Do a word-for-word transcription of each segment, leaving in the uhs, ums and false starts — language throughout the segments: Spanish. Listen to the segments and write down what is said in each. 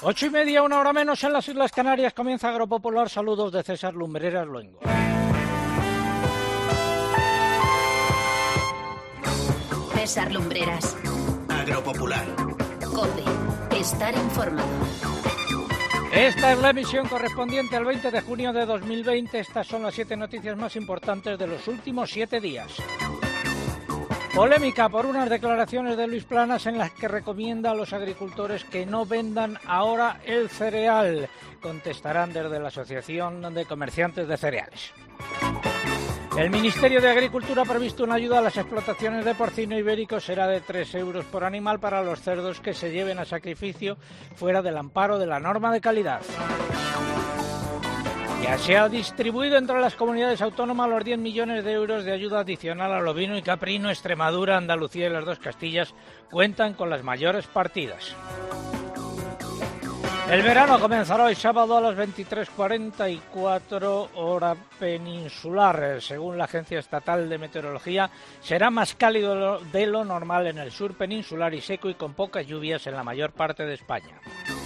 Ocho y media, una hora menos en las Islas Canarias, comienza Agropopular. Saludos de César Lumbreras Luengo. César Lumbreras. Agropopular. COPE. Estar informado. Esta es la emisión correspondiente al veinte de junio de dos mil veinte. Estas son las siete noticias más importantes de los últimos siete días. Polémica por unas declaraciones de Luis Planas en las que recomienda a los agricultores que no vendan ahora el cereal. Contestarán desde la Asociación de Comerciantes de Cereales. El Ministerio de Agricultura ha previsto una ayuda a las explotaciones de porcino ibérico. Será de tres euros por animal para los cerdos que se lleven a sacrificio fuera del amparo de la norma de calidad. Ya se ha distribuido entre las comunidades autónomas los diez millones de euros de ayuda adicional al ovino y caprino. Extremadura, Andalucía y las dos Castillas cuentan con las mayores partidas. El verano comenzará hoy sábado a las veintitrés cuarenta y cuatro hora peninsular. Según la Agencia Estatal de Meteorología, será más cálido de lo normal en el sur peninsular y seco y con pocas lluvias en la mayor parte de España.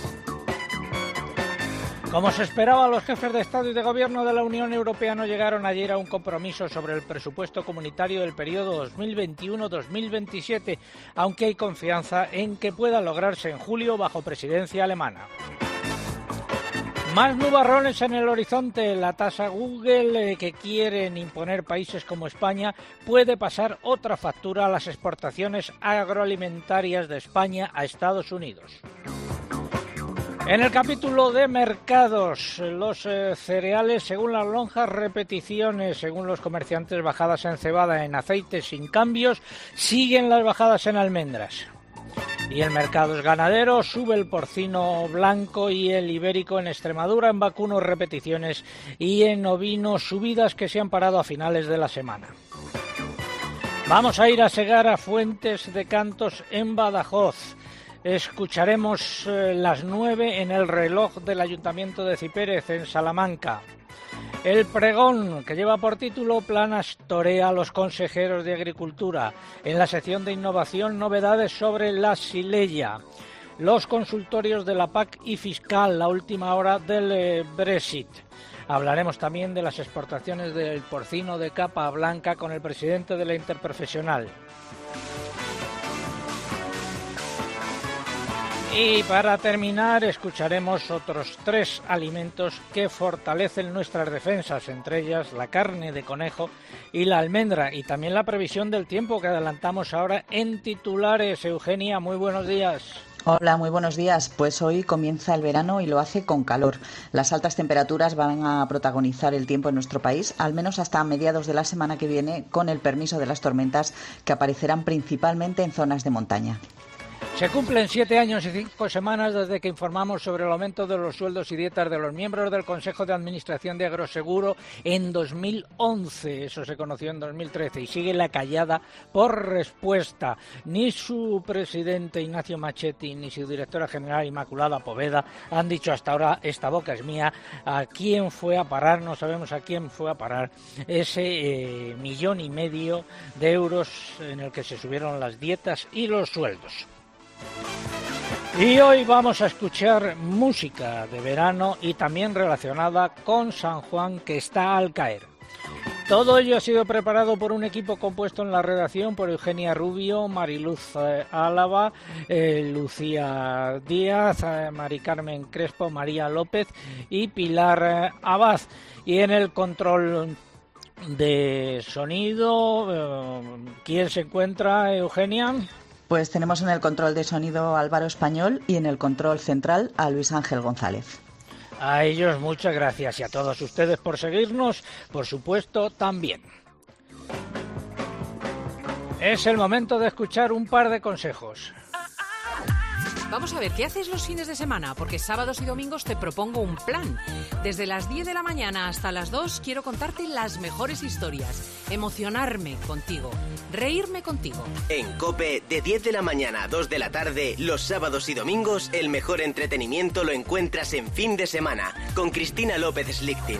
Como se esperaba, los jefes de Estado y de Gobierno de la Unión Europea no llegaron ayer a un compromiso sobre el presupuesto comunitario del periodo dos mil veintiuno a dos mil veintisiete, aunque hay confianza en que pueda lograrse en julio bajo presidencia alemana. Más nubarrones en el horizonte. La tasa Google eh, que quieren imponer países como España puede pasar otra factura a las exportaciones agroalimentarias de España a Estados Unidos. En el capítulo de mercados, los eh, cereales, según las lonjas, repeticiones, según los comerciantes, bajadas en cebada, en aceite sin cambios, siguen las bajadas en almendras. Y en mercados ganaderos sube el porcino blanco y el ibérico. En Extremadura, en vacunos, repeticiones, y en ovino, subidas que se han parado a finales de la semana. Vamos a ir a Segar, a Fuentes de Cantos, en Badajoz. Escucharemos eh, las nueve en el reloj del Ayuntamiento de Cipérez, en Salamanca. El pregón, que lleva por título Planas torea a los consejeros de Agricultura. En la sección de innovación, novedades sobre la Sileya. Los consultorios de la P A C y fiscal, la última hora del eh, Brexit. Hablaremos también de las exportaciones del porcino de capa blanca con el presidente de la Interprofesional. Y para terminar, escucharemos otros tres alimentos que fortalecen nuestras defensas, entre ellas la carne de conejo y la almendra, y también la previsión del tiempo que adelantamos ahora en titulares. Eugenia, muy buenos días. Hola, muy buenos días. Pues hoy comienza el verano y lo hace con calor. Las altas temperaturas van a protagonizar el tiempo en nuestro país, al menos hasta mediados de la semana que viene, con el permiso de las tormentas que aparecerán principalmente en zonas de montaña. Se cumplen siete años y cinco semanas desde que informamos sobre el aumento de los sueldos y dietas de los miembros del Consejo de Administración de Agroseguro en dos mil once. Eso se conoció en dos mil trece y sigue la callada por respuesta. Ni su presidente Ignacio Machetti ni su directora general Inmaculada Poveda han dicho hasta ahora, esta boca es mía, a quién fue a parar, no sabemos a quién fue a parar ese eh, millón y medio de euros en el que se subieron las dietas y los sueldos. Y hoy vamos a escuchar música de verano y también relacionada con San Juan, que está al caer. Todo ello ha sido preparado por un equipo compuesto en la redacción por Eugenia Rubio, Mariluz eh, Álava, eh, Lucía Díaz, eh, Mari Carmen Crespo, María López y Pilar eh, Abad. Y en el control de sonido, eh, ¿quién se encuentra, Eugenia? Pues tenemos en el control de sonido a Álvaro Español y en el control central a Luis Ángel González. A ellos muchas gracias y a todos ustedes por seguirnos, por supuesto, también. Es el momento de escuchar un par de consejos. Vamos a ver, ¿qué haces los fines de semana? Porque sábados y domingos te propongo un plan. Desde las diez de la mañana hasta las dos quiero contarte las mejores historias, emocionarme contigo, reírme contigo. En COPE, de diez de la mañana a dos de la tarde, los sábados y domingos, el mejor entretenimiento lo encuentras en Fin de Semana, con Cristina López Slichting.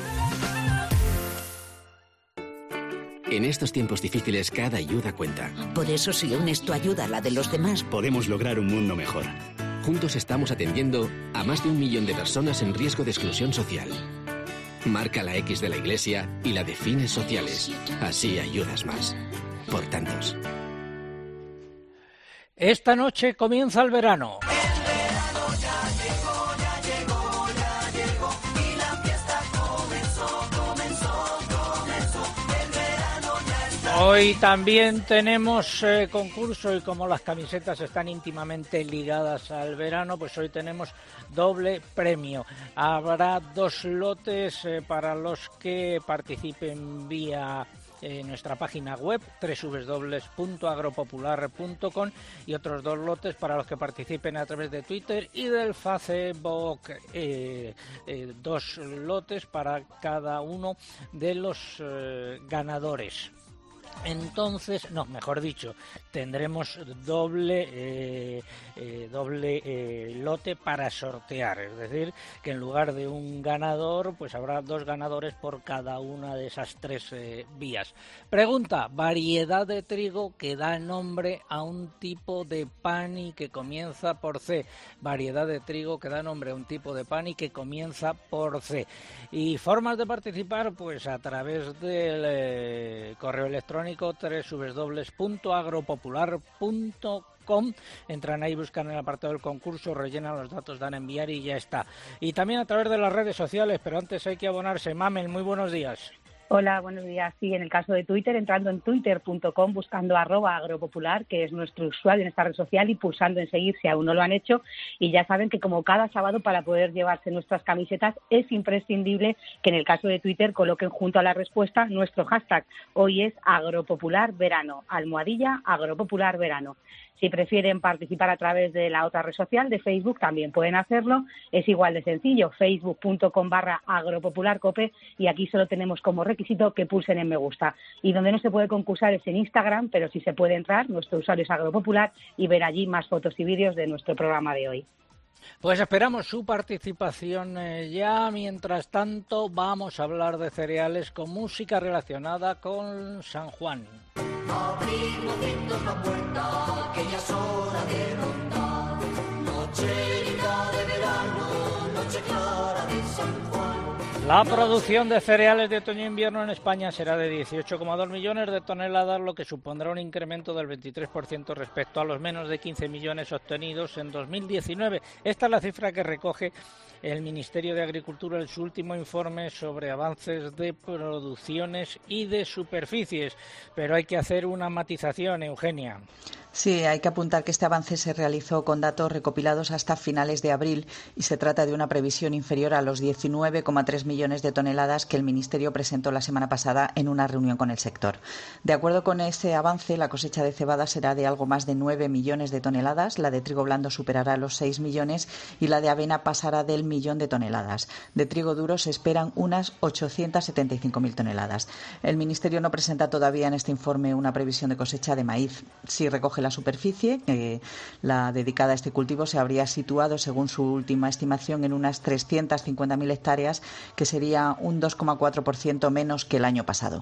En estos tiempos difíciles, cada ayuda cuenta. Por eso, si unes tu ayuda a la de los demás, podemos lograr un mundo mejor. juntos estamos atendiendo a más de un millón de personas en riesgo de exclusión social. Marca la X de la Iglesia y la de fines sociales. Así ayudas más. Por tantos. Esta noche comienza el verano. Hoy también tenemos eh, concurso y como las camisetas están íntimamente ligadas al verano, pues hoy tenemos doble premio. Habrá dos lotes eh, para los que participen vía eh, nuestra página web doble u doble u doble u punto agropopular punto com y otros dos lotes para los que participen a través de Twitter y del Facebook. Eh, eh, dos lotes para cada uno de los eh, ganadores. Entonces, no, mejor dicho, tendremos doble eh, eh, doble eh, lote para sortear, es decir, que en lugar de un ganador, pues habrá dos ganadores por cada una de esas tres eh, vías. Pregunta, variedad de trigo que da nombre a un tipo de pan y que comienza por C. Variedad de trigo que da nombre a un tipo de pan y que comienza por C. Y formas de participar, pues a través del eh, correo electrónico doble u doble u doble u punto agropopular punto com. Entran ahí, buscan el apartado del concurso, rellenan los datos, dan a enviar y ya está. Y también a través de las redes sociales, pero antes hay que abonarse. Mamel, muy buenos días. Hola, buenos días. Sí, en el caso de Twitter, entrando en twitter punto com, buscando arroba agropopular, que es nuestro usuario en esta red social, y pulsando en seguir si aún no lo han hecho. Y ya saben que como cada sábado, para poder llevarse nuestras camisetas, es imprescindible que en el caso de Twitter coloquen junto a la respuesta nuestro hashtag. Hoy es agropopularverano, almohadilla agropopularverano. Si prefieren participar a través de la otra red social, de Facebook, también pueden hacerlo. Es igual de sencillo, facebook punto com barra agropopularcope, y aquí solo tenemos como requisito que pulsen en me gusta. Y donde no se puede concursar es en Instagram, pero sí se puede entrar, nuestro usuario es agropopular, y ver allí más fotos y vídeos de nuestro programa de hoy. Pues esperamos su participación eh, ya. Mientras tanto, vamos a hablar de cereales con música relacionada con San Juan. Abrimos vientos la puerta, que ya es hora de rondar. Noche linda de verano, noche clara de San Juan. La producción de cereales de otoño e invierno en España será de dieciocho coma dos millones de toneladas, lo que supondrá un incremento del veintitrés por ciento respecto a los menos de quince millones obtenidos en dos mil diecinueve. Esta es la cifra que recoge el Ministerio de Agricultura en su último informe sobre avances de producciones y de superficies. Pero hay que hacer una matización, Eugenia. Sí, hay que apuntar que este avance se realizó con datos recopilados hasta finales de abril y se trata de una previsión inferior a los diecinueve coma tres millones de toneladas que el Ministerio presentó la semana pasada en una reunión con el sector. De acuerdo con ese avance, la cosecha de cebada será de algo más de nueve millones de toneladas, la de trigo blando superará los seis millones y la de avena pasará del millón de toneladas. De trigo duro se esperan unas ochocientas setenta y cinco mil toneladas. El Ministerio no presenta todavía en este informe una previsión de cosecha de maíz. Si recoge la superficie, eh, la dedicada a este cultivo se habría situado, según su última estimación, en unas trescientas cincuenta mil hectáreas, que sería un dos coma cuatro por ciento menos que el año pasado.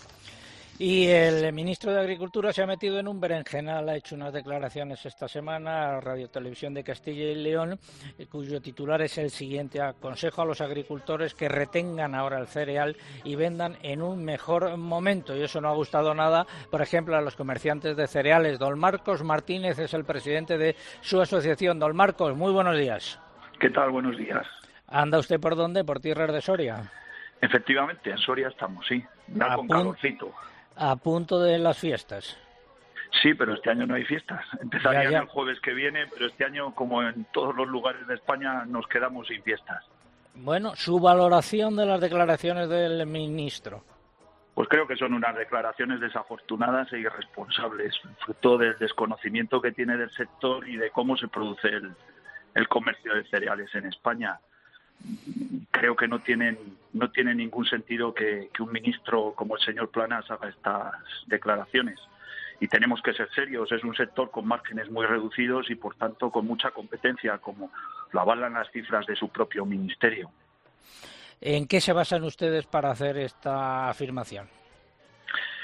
Y el ministro de Agricultura se ha metido en un berenjenal, ha hecho unas declaraciones esta semana a Radio Televisión de Castilla y León, cuyo titular es el siguiente: aconsejo a los agricultores que retengan ahora el cereal y vendan en un mejor momento. Y eso no ha gustado nada, por ejemplo, a los comerciantes de cereales. Don Marcos Martínez es el presidente de su asociación. Don Marcos, muy buenos días. ¿Qué tal? Buenos días. ¿Anda usted por dónde? ¿Por tierras de Soria? Efectivamente, en Soria estamos, sí. Ya con calorcito. A punto de las fiestas. Sí, pero este año no hay fiestas. Empezarían ya, ya. el jueves que viene, pero este año, como en todos los lugares de España, nos quedamos sin fiestas. Bueno, su valoración de las declaraciones del ministro. Pues creo que son unas declaraciones desafortunadas e irresponsables, fruto del desconocimiento que tiene del sector y de cómo se produce el, el comercio de cereales en España. Creo que no tienen no tiene ningún sentido que, que un ministro como el señor Planas haga estas declaraciones. Y tenemos que ser serios. Es un sector con márgenes muy reducidos y, por tanto, con mucha competencia, como lo avalan las cifras de su propio ministerio. ¿En qué se basan ustedes para hacer esta afirmación?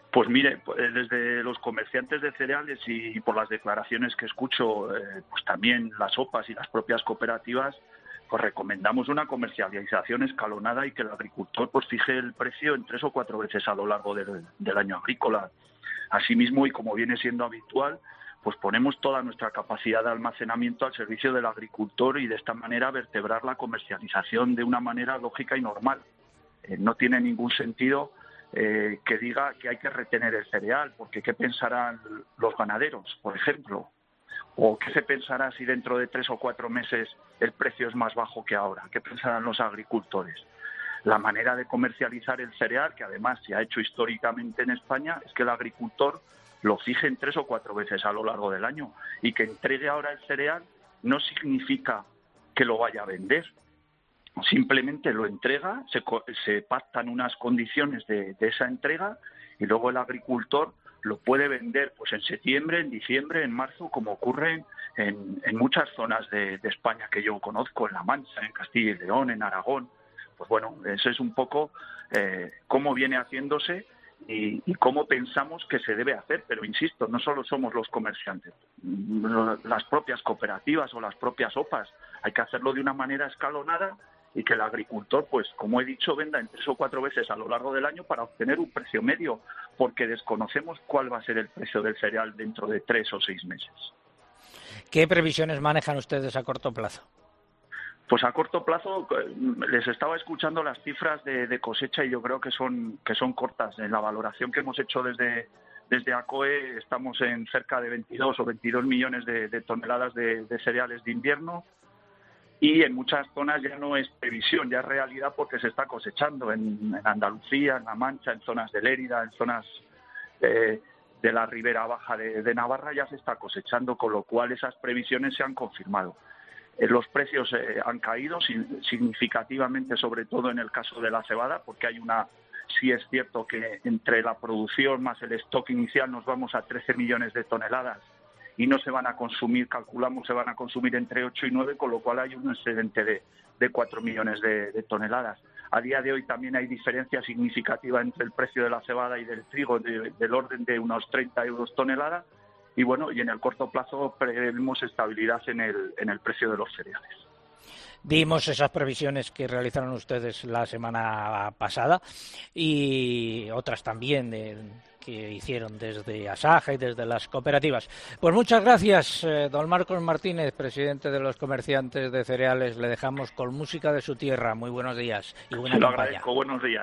Pues mire, desde los comerciantes de cereales y por las declaraciones que escucho, eh, pues también las O P As y las propias cooperativas, pues recomendamos una comercialización escalonada y que el agricultor pues fije el precio en tres o cuatro veces a lo largo del, del año agrícola. Asimismo, y como viene siendo habitual, pues ponemos toda nuestra capacidad de almacenamiento al servicio del agricultor y de esta manera vertebrar la comercialización de una manera lógica y normal. Eh, no tiene ningún sentido Eh, que diga que hay que retener el cereal, porque ¿qué pensarán los ganaderos, por ejemplo? ¿O qué se pensará si dentro de tres o cuatro meses el precio es más bajo que ahora? ¿Qué pensarán los agricultores? La manera de comercializar el cereal, que además se ha hecho históricamente en España, es que el agricultor lo fije en tres o cuatro veces a lo largo del año, y que entregue ahora el cereal no significa que lo vaya a vender. Simplemente lo entrega, se, se pactan unas condiciones de, de esa entrega y luego el agricultor lo puede vender pues en septiembre, en diciembre, en marzo, como ocurre en, en muchas zonas de, de España que yo conozco, en La Mancha, en Castilla y León, en Aragón. Pues bueno, eso es un poco eh, cómo viene haciéndose y, y cómo pensamos que se debe hacer. Pero insisto, no solo somos los comerciantes, las propias cooperativas o las propias O P As, hay que hacerlo de una manera escalonada y que el agricultor, pues como he dicho, venda en tres o cuatro veces a lo largo del año para obtener un precio medio, porque desconocemos cuál va a ser el precio del cereal dentro de tres o seis meses. ¿Qué previsiones manejan ustedes a corto plazo? Pues a corto plazo les estaba escuchando las cifras de, de cosecha y yo creo que son que son cortas. En la valoración que hemos hecho desde desde ACOE estamos en cerca de veintidós o veintidós millones de, de toneladas de, de cereales de invierno. Y en muchas zonas ya no es previsión, ya es realidad porque se está cosechando en, en Andalucía, en La Mancha, en zonas de Lérida, en zonas eh, de la ribera baja de, de Navarra ya se está cosechando, con lo cual esas previsiones se han confirmado. Eh, los precios eh, han caído sin, significativamente, sobre todo en el caso de la cebada, porque hay una, sí es cierto que entre la producción más el stock inicial nos vamos a trece millones de toneladas, y no se van a consumir, calculamos, se van a consumir entre ocho y nueve, con lo cual hay un excedente de, de cuatro millones de, de toneladas. A día de hoy también hay diferencia significativa entre el precio de la cebada y del trigo, de, del orden de unos treinta euros tonelada, y bueno, y en el corto plazo prevemos estabilidad en el, en el precio de los cereales. Vimos esas previsiones que realizaron ustedes la semana pasada y otras también de, que hicieron desde Asaja y desde las cooperativas. Pues muchas gracias, eh, don Marcos Martínez, presidente de los comerciantes de cereales. Le dejamos con música de su tierra. Muy buenos días y buena Lo campaña. agradezco, buenos días.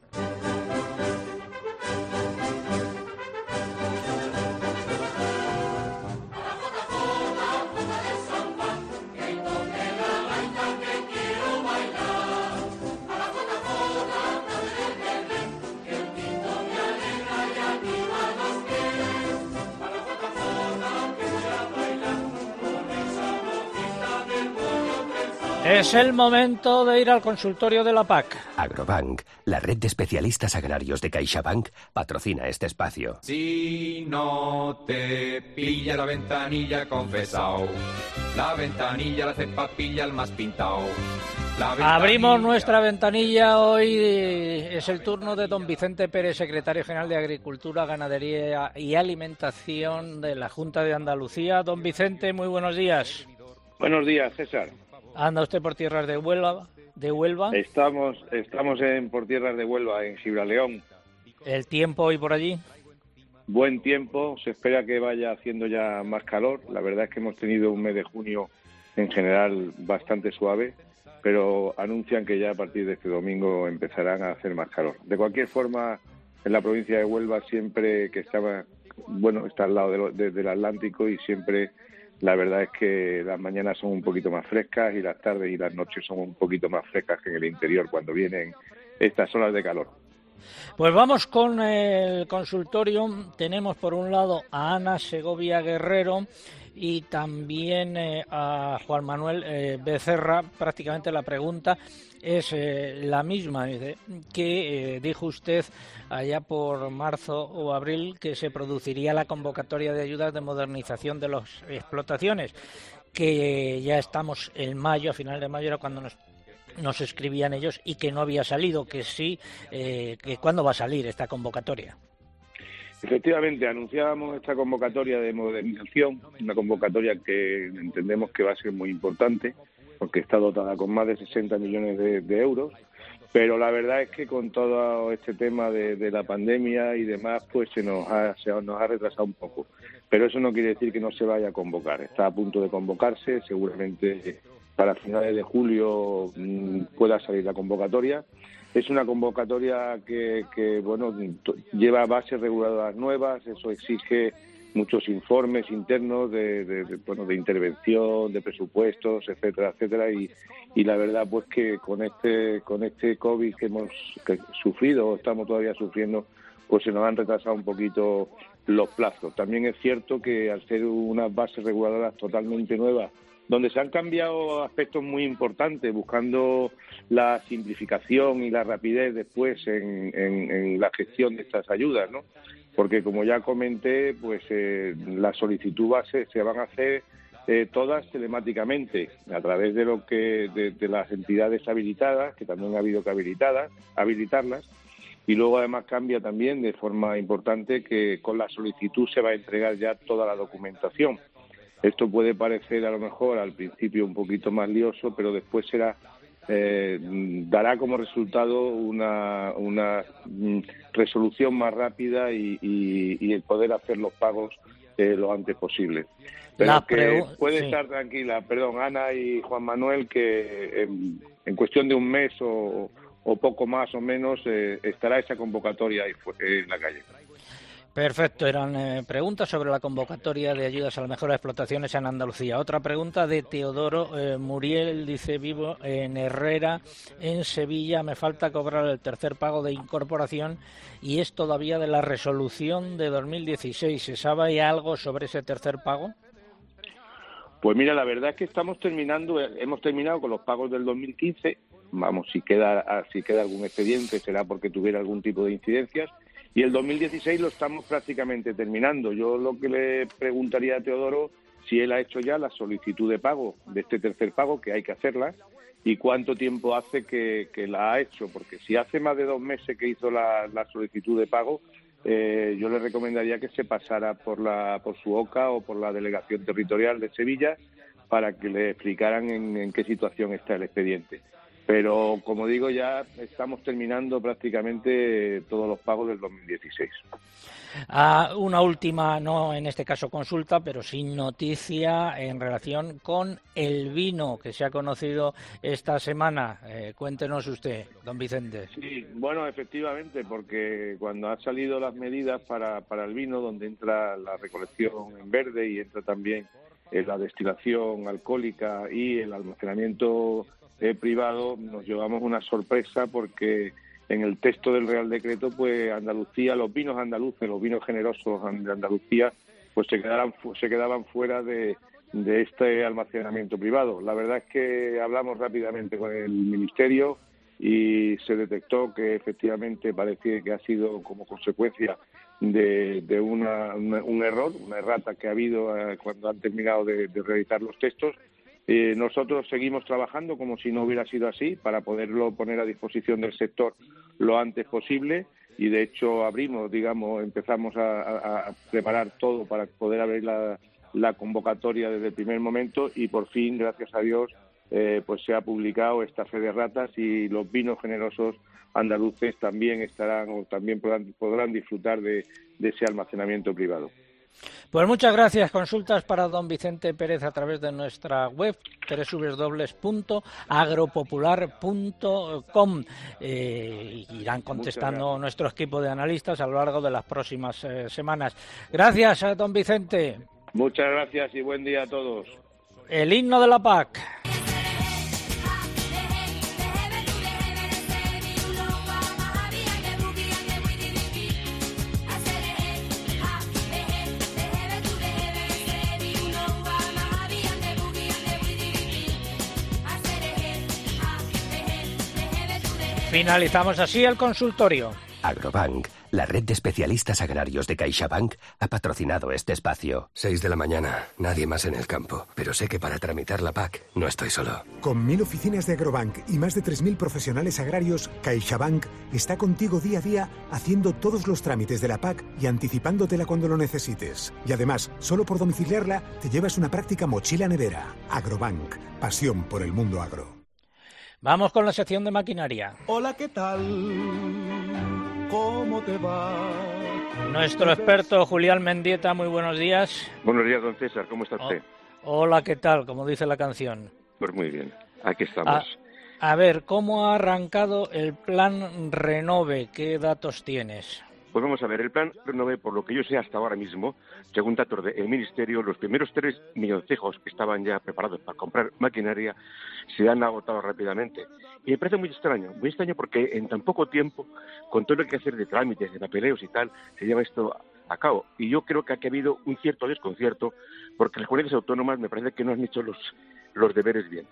Es el momento de ir al consultorio de la P A C. Agrobank, la red de especialistas agrarios de CaixaBank, patrocina este espacio. Si no te pilla la ventanilla, confesao. La ventanilla la hace papilla el más pintao. Abrimos nuestra ventanilla. Hoy es el turno de don Vicente Pérez, secretario general de Agricultura, Ganadería y Alimentación de la Junta de Andalucía. Don Vicente, muy buenos días. Buenos días, César. ¿Anda usted por tierras de Huelva? ¿De Huelva? Estamos, estamos en, por tierras de Huelva, en Gibraleón. ¿El tiempo hoy por allí? Buen tiempo, se espera que vaya haciendo ya más calor. La verdad es que hemos tenido un mes de junio en general bastante suave, pero anuncian que ya a partir de este domingo empezarán a hacer más calor. De cualquier forma, en la provincia de Huelva siempre que estaba, bueno, está al lado de lo, de, del Atlántico y siempre... La verdad es que las mañanas son un poquito más frescas y las tardes y las noches son un poquito más frescas que en el interior cuando vienen estas olas de calor. Pues vamos con el consultorio. Tenemos por un lado a Ana Segovia Guerrero y también eh, a Juan Manuel eh, Becerra. Prácticamente la pregunta es eh, la misma. Dice, que eh, dijo usted allá por marzo o abril que se produciría la convocatoria de ayudas de modernización de las explotaciones, que ya estamos en mayo, a final de mayo era cuando nos nos escribían ellos, y que no había salido, que sí, eh, que ¿cuándo va a salir esta convocatoria? Efectivamente, anunciábamos esta convocatoria de modernización, una convocatoria que entendemos que va a ser muy importante, porque está dotada con más de sesenta millones de, de euros, pero la verdad es que con todo este tema de, de la pandemia y demás, pues se nos, ha, se nos ha retrasado un poco. Pero eso no quiere decir que no se vaya a convocar. Está a punto de convocarse, seguramente para finales de julio mmm, pueda salir la convocatoria. Es una convocatoria que, que bueno, lleva bases reguladoras nuevas, eso exige muchos informes internos de, de, de, bueno, de intervención, de presupuestos, etcétera, etcétera, y, y la verdad pues que con este con este COVID que hemos que sufrido o estamos todavía sufriendo, pues se nos han retrasado un poquito los plazos. También es cierto que al ser unas bases reguladoras totalmente nuevas, donde se han cambiado aspectos muy importantes, buscando la simplificación y la rapidez después en, en, en la gestión de estas ayudas, ¿no? Porque como ya comenté, pues eh, la solicitud base se van a hacer eh, todas telemáticamente, a través de lo que de, de las entidades habilitadas, que también ha habido que habilitadas, habilitarlas, y luego además cambia también de forma importante que con la solicitud se va a entregar ya toda la documentación. Esto puede parecer a lo mejor al principio un poquito más lioso, pero después será eh, dará como resultado una, una resolución más rápida y, y, y el poder hacer los pagos eh, lo antes posible. Pero la que pregu- puede sí. estar tranquila, perdón, Ana y Juan Manuel, que en, en cuestión de un mes o, o poco más o menos eh, estará esa convocatoria ahí en la calle. Perfecto, eran eh, preguntas sobre la convocatoria de ayudas a la mejora de explotaciones en Andalucía. Otra pregunta de Teodoro eh, Muriel, dice: vivo en Herrera, en Sevilla, me falta cobrar el tercer pago de incorporación y es todavía de la resolución de dos mil dieciséis. ¿Se sabe algo sobre ese tercer pago? Pues mira, la verdad es que estamos terminando, hemos terminado con los pagos del dos mil quince, vamos, si queda, si queda algún expediente será porque tuviera algún tipo de incidencias, y el dos mil dieciséis lo estamos prácticamente terminando. Yo lo que le preguntaría a Teodoro, si él ha hecho ya la solicitud de pago, de este tercer pago, que hay que hacerla, y cuánto tiempo hace que, que la ha hecho, porque si hace más de dos meses que hizo la, la solicitud de pago, eh, yo le recomendaría que se pasara por, la, por su O C A o por la Delegación Territorial de Sevilla para que le explicaran en, en qué situación está el expediente. Pero, como digo, ya estamos terminando prácticamente todos los pagos del dos mil dieciséis. Ah, una última, no en este caso consulta, pero sí noticia en relación con el vino que se ha conocido esta semana. Eh, cuéntenos usted, don Vicente. Sí, bueno, efectivamente, porque cuando han salido las medidas para, para el vino, donde entra la recolección en verde y entra también eh, la destilación alcohólica y el almacenamiento Eh, privado, nos llevamos una sorpresa porque en el texto del Real Decreto, pues Andalucía, los vinos andaluces, los vinos generosos de Andalucía, pues se quedaran se quedaban fuera de, de este almacenamiento privado. La verdad es que hablamos rápidamente con el Ministerio y se detectó que efectivamente parece que ha sido como consecuencia de, de una, una, un error, una errata que ha habido eh, cuando han terminado de, de realizar los textos. Eh, nosotros seguimos trabajando como si no hubiera sido así para poderlo poner a disposición del sector lo antes posible y de hecho abrimos, digamos, empezamos a, a, a preparar todo para poder abrir la, la convocatoria desde el primer momento y por fin, gracias a Dios, eh, pues se ha publicado esta fe de ratas y los vinos generosos andaluces también estarán o también podrán, podrán disfrutar de, de ese almacenamiento privado. Pues muchas gracias. Consultas para don Vicente Pérez a través de nuestra web doble u doble u doble u punto agropopular punto com. Eh, irán contestando nuestro equipo de analistas a lo largo de las próximas eh, semanas. Gracias, a don Vicente. Muchas gracias y buen día a todos. El himno de la P A C. Finalizamos así el consultorio. Agrobank, La red de especialistas agrarios de CaixaBank ha patrocinado este espacio. Seis de la mañana, nadie más en el campo. Pero sé que para tramitar la P A C no estoy solo. Con mil oficinas de Agrobank y más de tres mil profesionales agrarios, CaixaBank está contigo día a día haciendo todos los trámites de la P A C y anticipándotela cuando lo necesites. Y además, solo por domiciliarla, te llevas una práctica mochila nevera. Agrobank, pasión por el mundo agro. Vamos con la sección de maquinaria. Hola, ¿qué tal? ¿Cómo te va? Nuestro experto Julián Mendieta, muy buenos días. Buenos días, don César, ¿cómo está usted? Oh, hola, ¿qué tal? Como dice la canción. Pues muy bien, aquí estamos. A, a ver, ¿cómo ha arrancado el plan Renove? ¿Qué datos tienes? Pues vamos a ver, el plan Renove, por lo que yo sé hasta ahora mismo, según datos del Ministerio, los primeros tres milloncejos que estaban ya preparados para comprar maquinaria se han agotado rápidamente. Y me parece muy extraño, muy extraño porque en tan poco tiempo, con todo lo que hay que hacer de trámites, de papeleos y tal, se lleva esto a cabo. Y yo creo que aquí ha habido un cierto desconcierto porque las comunidades autónomas me parece que no han hecho los, los deberes bien.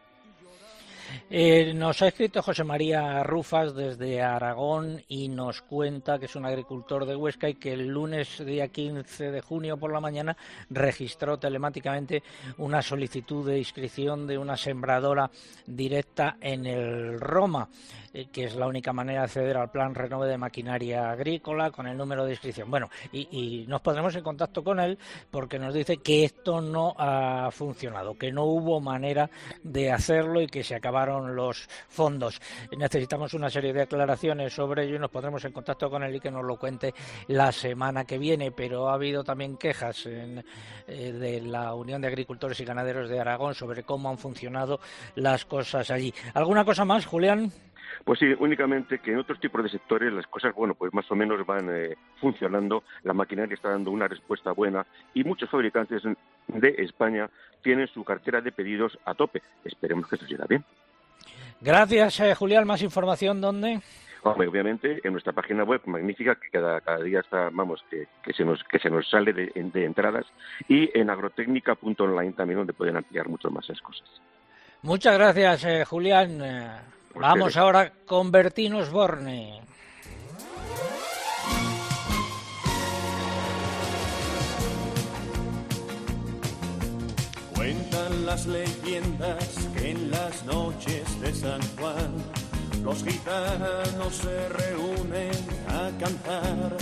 Eh, nos ha escrito José María Rufas desde Aragón y nos cuenta que es un agricultor de Huesca y que el lunes día quince de junio por la mañana registró telemáticamente una solicitud de inscripción de una sembradora directa en el Roma, eh, que es la única manera de acceder al plan Renove de maquinaria agrícola con el número de inscripción. Bueno, y, y nos pondremos en contacto con él porque nos dice que esto no ha funcionado, que no hubo manera de hacerlo y que se acabaron los fondos. Necesitamos una serie de aclaraciones sobre ello y nos pondremos en contacto con él y que nos lo cuente la semana que viene, pero ha habido también quejas en, eh, de la Unión de Agricultores y Ganaderos de Aragón sobre cómo han funcionado las cosas allí. ¿Alguna cosa más, Julián? Pues sí, únicamente que en otros tipos de sectores las cosas, bueno, pues más o menos van eh, funcionando, la maquinaria está dando una respuesta buena y muchos fabricantes de España tienen su cartera de pedidos a tope. Esperemos que esto siga bien. Gracias, eh, Julián. ¿Más información dónde? Hombre, obviamente en nuestra página web magnífica que cada, cada día está, vamos, que, que se nos que se nos sale de, de entradas y en agrotecnica punto online también donde pueden ampliar mucho más esas cosas. Muchas gracias, eh, Julián. Eh, vamos ustedes. Ahora con Bertín Osborne. Cuentan las leyendas que en las noches de San Juan los gitanos se reúnen a cantar.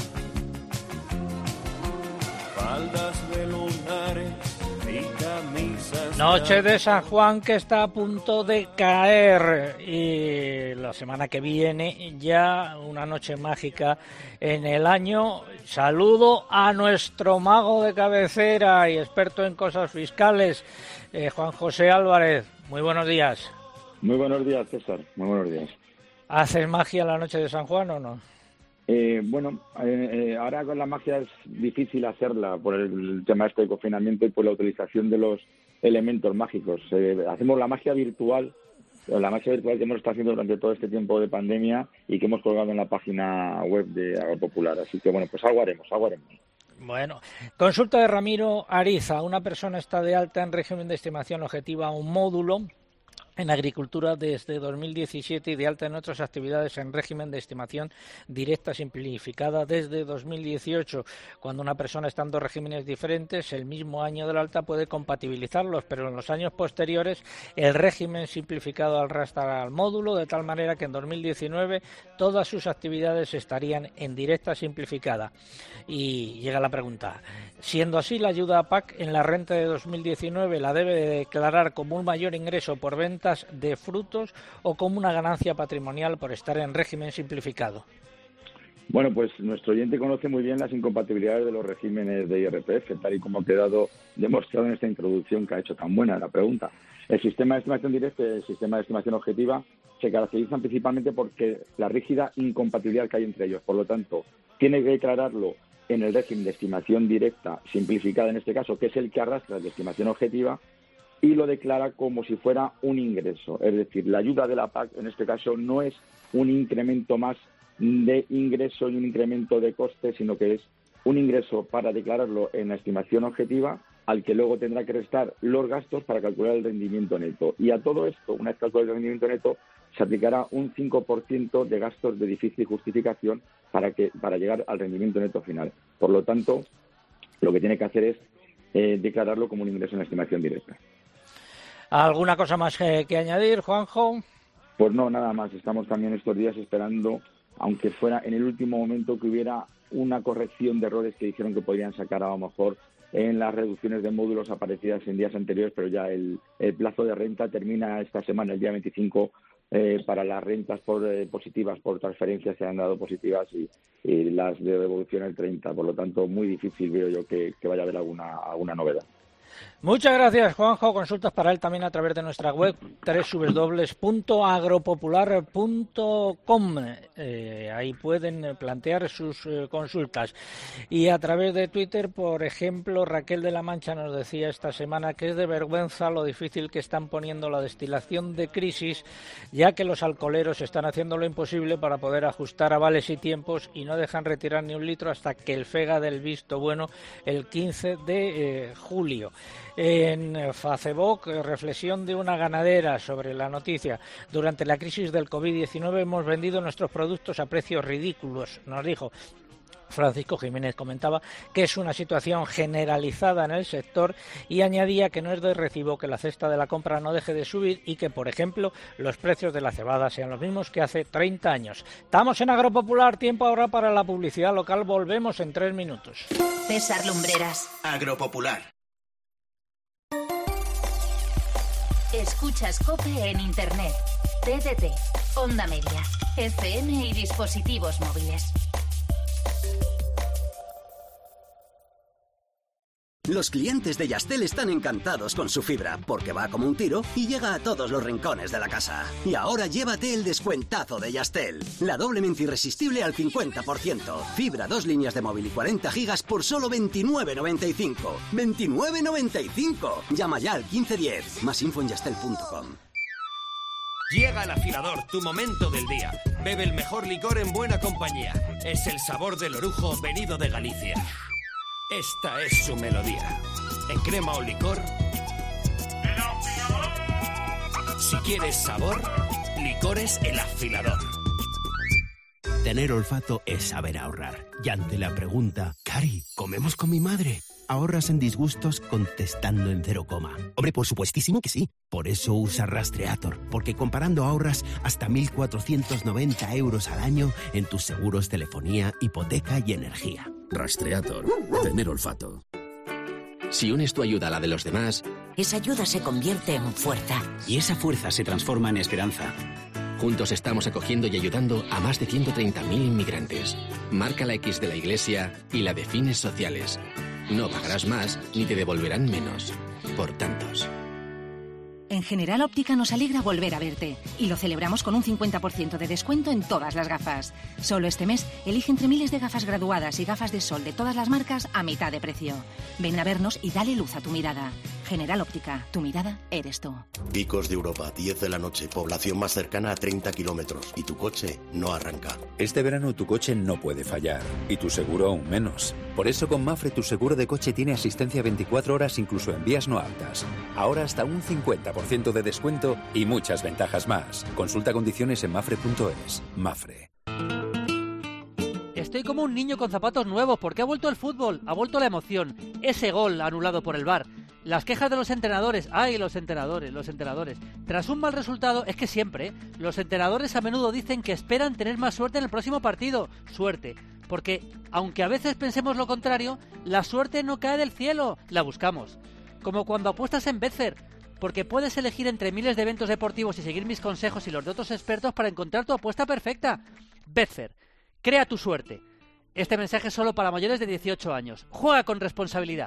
Faldas de lunares y camisas. Noche de San Juan que está a punto de caer y la semana que viene ya una noche mágica en el año. Saludo a nuestro mago de cabecera y experto en cosas fiscales, eh, Juan José Álvarez. Muy buenos días. Muy buenos días, César. Muy buenos días. ¿Haces magia la noche de San Juan o no? Eh, bueno, eh, eh, ahora con la magia es difícil hacerla por el tema este de confinamiento y por la utilización de los elementos mágicos. Eh, hacemos la magia virtual, la magia virtual que hemos estado haciendo durante todo este tiempo de pandemia y que hemos colgado en la página web de Agropopular. Así que bueno, pues algo haremos, algo haremos. Bueno, consulta de Ramiro Ariza. Una persona está de alta en régimen de estimación objetiva a un módulo en agricultura desde dos mil diecisiete y de alta en otras actividades en régimen de estimación directa simplificada desde dos mil dieciocho. Cuando una persona está en dos regímenes diferentes, el mismo año del alta puede compatibilizarlos, pero en los años posteriores el régimen simplificado arrastrará al módulo de tal manera que en dos mil diecinueve todas sus actividades estarían en directa simplificada. Y llega la pregunta, siendo así, la ayuda a P A C en la renta de dos mil diecinueve la debe de declarar como un mayor ingreso por venta de frutos o como una ganancia patrimonial por estar en régimen simplificado. Bueno, pues nuestro oyente conoce muy bien las incompatibilidades de los regímenes de I R P F, tal y como ha quedado demostrado en esta introducción que ha hecho tan buena la pregunta. El sistema de estimación directa y el sistema de estimación objetiva se caracterizan principalmente porque la rígida incompatibilidad que hay entre ellos. Por lo tanto, tiene que declararlo en el régimen de estimación directa simplificada, en este caso, que es el que arrastra de estimación objetiva, y lo declara como si fuera un ingreso. Es decir, la ayuda de la P A C en este caso no es un incremento más de ingreso y un incremento de coste, sino que es un ingreso para declararlo en la estimación objetiva al que luego tendrá que restar los gastos para calcular el rendimiento neto. Y a todo esto, una vez calculado el rendimiento neto, se aplicará un cinco por ciento de gastos de difícil justificación para, que, para llegar al rendimiento neto final. Por lo tanto, lo que tiene que hacer es eh, declararlo como un ingreso en la estimación directa. ¿Alguna cosa más que, que añadir, Juanjo? Pues no, nada más. Estamos también estos días esperando, aunque fuera en el último momento, que hubiera una corrección de errores que dijeron que podrían sacar a lo mejor en las reducciones de módulos aparecidas en días anteriores, pero ya el, el plazo de renta termina esta semana, el día veinticinco, eh, para las rentas por, eh, positivas por transferencias se han dado positivas y, y las de devolución el treinta. Por lo tanto, muy difícil veo yo que, que vaya a haber alguna, alguna novedad. Muchas gracias, Juanjo. Consultas para él también a través de nuestra web doble u doble u doble u punto agropopular punto com. Eh, ahí pueden plantear sus eh, consultas. Y a través de Twitter, por ejemplo, Raquel de la Mancha nos decía esta semana que es de vergüenza lo difícil que están poniendo la destilación de crisis, ya que los alcoholeros están haciendo lo imposible para poder ajustar avales y tiempos y no dejan retirar ni un litro hasta que el FEGA dé el visto bueno el quince de eh, julio. En Facebook, reflexión de una ganadera sobre la noticia. Durante la crisis del covid diecinueve hemos vendido nuestros productos a precios ridículos, nos dijo. Francisco Jiménez comentaba que es una situación generalizada en el sector y añadía que no es de recibo que la cesta de la compra no deje de subir y que, por ejemplo, los precios de la cebada sean los mismos que hace treinta años. Estamos en Agropopular, tiempo ahora para la publicidad local, volvemos en tres minutos. César Lumbreras. Agropopular. Escuchas COPE en Internet, T D T, Onda Media, F M y dispositivos móviles. Los clientes de Yastel están encantados con su fibra, porque va como un tiro y llega a todos los rincones de la casa. Y ahora llévate el descuentazo de Yastel. La doblemente irresistible al cincuenta por ciento. Fibra, dos líneas de móvil y cuarenta gigas por solo veintinueve noventa y cinco. ¡veintinueve noventa y cinco! Llama ya al quince diez. Más info en yastel punto com. Llega el afilador, tu momento del día. Bebe el mejor licor en buena compañía. Es el sabor del orujo venido de Galicia. Esta es su melodía. En crema o licor. Si quieres sabor, licores El Afilador. Tener olfato es saber ahorrar. Y ante la pregunta, Cari, ¿comemos con mi madre? Ahorras en disgustos contestando en cero coma. Hombre, por supuestísimo que sí. Por eso usa Rastreator, porque comparando ahorras hasta mil cuatrocientos noventa euros al año en tus seguros, telefonía, hipoteca y energía. Rastreator. Tener olfato. Si unes tu ayuda a la de los demás, esa ayuda se convierte en fuerza. Y esa fuerza se transforma en esperanza. Juntos estamos acogiendo y ayudando a más de ciento treinta mil inmigrantes. Marca la X de la Iglesia y la de fines sociales. No pagarás más ni te devolverán menos. Por tantos. En General Óptica nos alegra volver a verte y lo celebramos con un cincuenta por ciento de descuento en todas las gafas. Solo este mes elige entre miles de gafas graduadas y gafas de sol de todas las marcas a mitad de precio. Ven a vernos y dale luz a tu mirada. General Óptica, tu mirada eres tú. Picos de Europa, diez de la noche, población más cercana a treinta kilómetros y tu coche no arranca. Este verano tu coche no puede fallar y tu seguro aún menos. Por eso con Mafre tu seguro de coche tiene asistencia veinticuatro horas incluso en vías no aptas. Ahora hasta un cincuenta por ciento de descuento y muchas ventajas más. Consulta condiciones en mafre punto es. Mafre. Estoy como un niño con zapatos nuevos porque ha vuelto el fútbol, ha vuelto la emoción. Ese gol anulado por el V A R. Las quejas de los entrenadores. ¡Ay, los entrenadores, los entrenadores! Tras un mal resultado, es que siempre, ¿eh? Los entrenadores a menudo dicen que esperan tener más suerte en el próximo partido. Suerte. Porque, aunque a veces pensemos lo contrario, la suerte no cae del cielo, la buscamos. Como cuando apuestas en Betfair, porque puedes elegir entre miles de eventos deportivos y seguir mis consejos y los de otros expertos para encontrar tu apuesta perfecta. Betfair, crea tu suerte. Este mensaje es solo para mayores de dieciocho años. Juega con responsabilidad.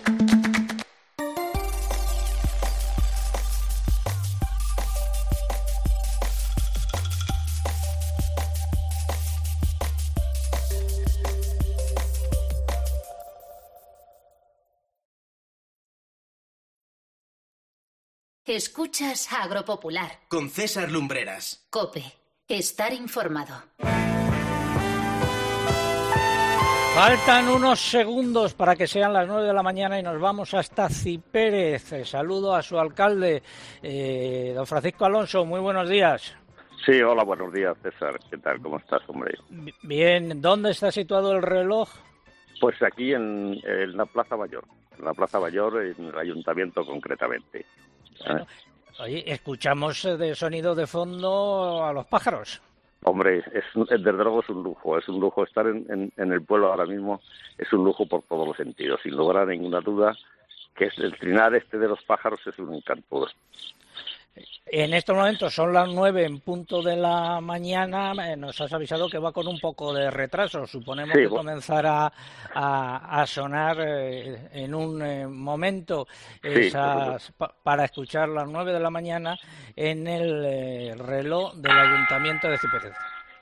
Escuchas Agropopular. Con César Lumbreras. COPE. Estar informado. Faltan unos segundos para que sean las nueve de la mañana y nos vamos hasta Cipérez. Saludo a su alcalde, eh, don Francisco Alonso. Muy buenos días. Sí, hola, buenos días, César. ¿Qué tal? ¿Cómo estás, hombre? Bien, ¿dónde está situado el reloj? Pues aquí en, en la Plaza Mayor, en la Plaza Mayor, en el Ayuntamiento concretamente. Bueno, oye, escuchamos de sonido de fondo a los pájaros. Hombre, es, desde luego es un lujo, es un lujo estar en, en, en el pueblo ahora mismo, es un lujo por todos los sentidos, sin lugar a ninguna duda, que es el trinar este de los pájaros es un encanto. En estos momentos son las nueve en punto de la mañana, nos has avisado que va con un poco de retraso, suponemos sí, que bueno. comenzará a, a sonar eh, en un eh, momento esas, sí, pa, para escuchar las nueve de la mañana en el eh, reloj del Ayuntamiento de Cipérez.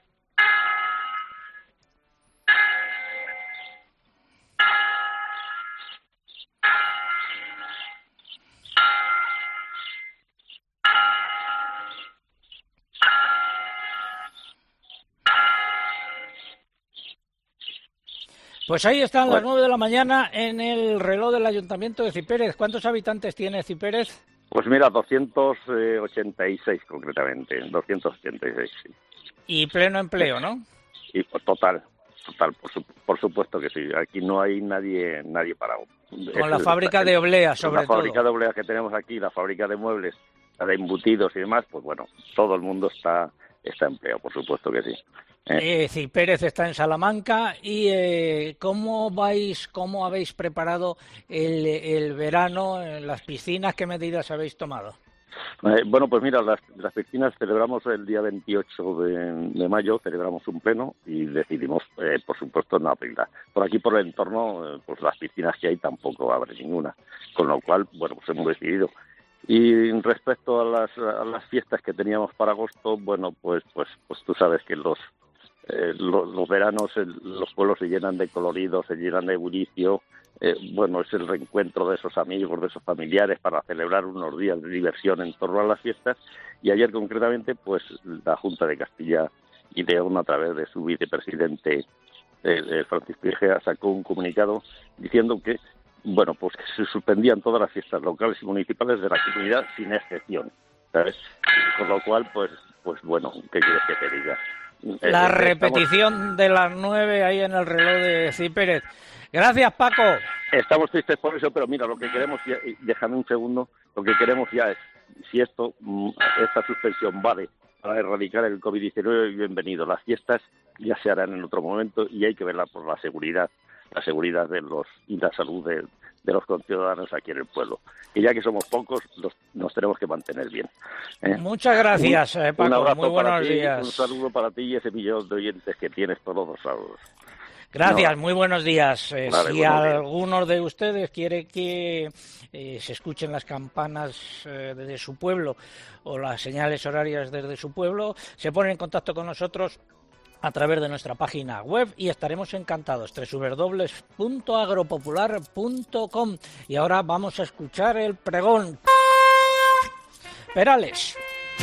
Pues ahí están las nueve de la mañana en el reloj del Ayuntamiento de Cipérez. ¿Cuántos habitantes tiene Cipérez? Pues mira, doscientos ochenta y seis concretamente, doscientos ochenta y seis, sí. Y pleno empleo, ¿no? Y pues, total, total, por, su, por supuesto que sí. Aquí no hay nadie nadie parado. Con es la el, fábrica el, de obleas, sobre todo. todo. La fábrica de obleas que tenemos aquí, la fábrica de muebles, la de embutidos y demás, pues bueno, todo el mundo está, está empleado, por supuesto que sí. Eh, Cipérez está en Salamanca y eh, ¿cómo vais, cómo habéis preparado el, el verano en las piscinas? ¿Qué medidas habéis tomado? Eh, bueno, pues mira, las, las piscinas celebramos el día veintiocho de, de mayo, celebramos un pleno y decidimos, eh, por supuesto, no abrirla. Por aquí, por el entorno, eh, pues las piscinas que hay tampoco va a haber ninguna, con lo cual, bueno, pues hemos decidido. Y respecto a las, a las fiestas que teníamos para agosto, bueno, pues, pues, pues tú sabes que los Eh, los, los veranos el, los pueblos se llenan de colorido, se llenan de bullicio, eh, bueno, es el reencuentro de esos amigos, de esos familiares para celebrar unos días de diversión en torno a las fiestas y ayer concretamente pues la Junta de Castilla y León a través de su vicepresidente eh, eh, Francisco Igea sacó un comunicado diciendo que bueno, pues que se suspendían todas las fiestas locales y municipales de la comunidad sin excepción, ¿sabes? Con lo cual pues, pues bueno, ¿qué quieres que te diga? La repetición estamos... de las nueve ahí en el reloj de Cipérez. Gracias, Paco. Estamos tristes por eso, pero mira, lo que queremos, ya, déjame un segundo, lo que queremos ya es, si esto, esta suspensión vale para erradicar el covid diecinueve, bienvenido. Las fiestas ya se harán en otro momento y hay que velar por la seguridad, la seguridad de los y la salud de, de los conciudadanos aquí en el pueblo. Y ya que somos pocos, los, nos tenemos que mantener bien. ¿eh? Muchas gracias, un, eh, Paco. Un abrazo Muy buenos para ti, días. Un saludo para ti y ese millón de oyentes que tienes todos los sábados. Gracias, no. Muy buenos días. Eh, vale, si buenos días. Algunos de ustedes quiere que eh, se escuchen las campanas eh, desde su pueblo o las señales horarias desde su pueblo, se ponen en contacto con nosotros a través de nuestra página web y estaremos encantados, doble u doble u doble u punto agropopular punto com. Y ahora vamos a escuchar el pregón. Perales.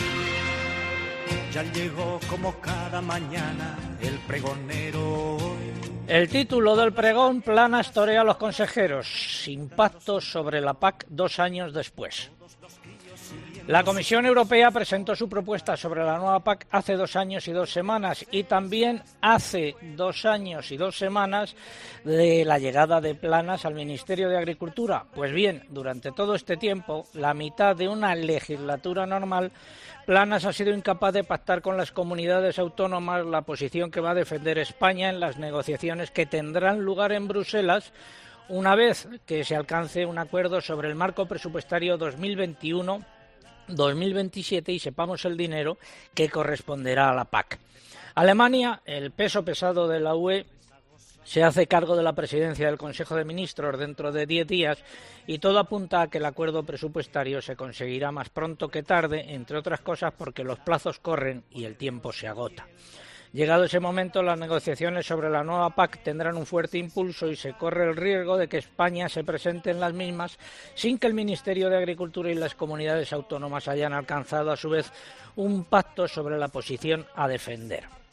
Ya llegó como cada mañana el pregonero. El título del pregón: Planas torea a los consejeros. Impactos sobre la P A C dos años después. La Comisión Europea presentó su propuesta sobre la nueva P A C hace dos años y dos semanas y también hace dos años y dos semanas de la llegada de Planas al Ministerio de Agricultura. Pues bien, durante todo este tiempo, la mitad de una legislatura normal, Planas ha sido incapaz de pactar con las comunidades autónomas la posición que va a defender España en las negociaciones que tendrán lugar en Bruselas una vez que se alcance un acuerdo sobre el marco presupuestario dos mil veintiuno dos mil veintisiete y sepamos el dinero que corresponderá a la P A C. Alemania, el peso pesado de la U E, se hace cargo de la presidencia del Consejo de Ministros dentro de diez días y todo apunta a que el acuerdo presupuestario se conseguirá más pronto que tarde, entre otras cosas porque los plazos corren y el tiempo se agota. Llegado ese momento, las negociaciones sobre la nueva P A C tendrán un fuerte impulso y se corre el riesgo de que España se presente en las mismas sin que el Ministerio de Agricultura y las comunidades autónomas hayan alcanzado a su vez un pacto sobre la posición a defender.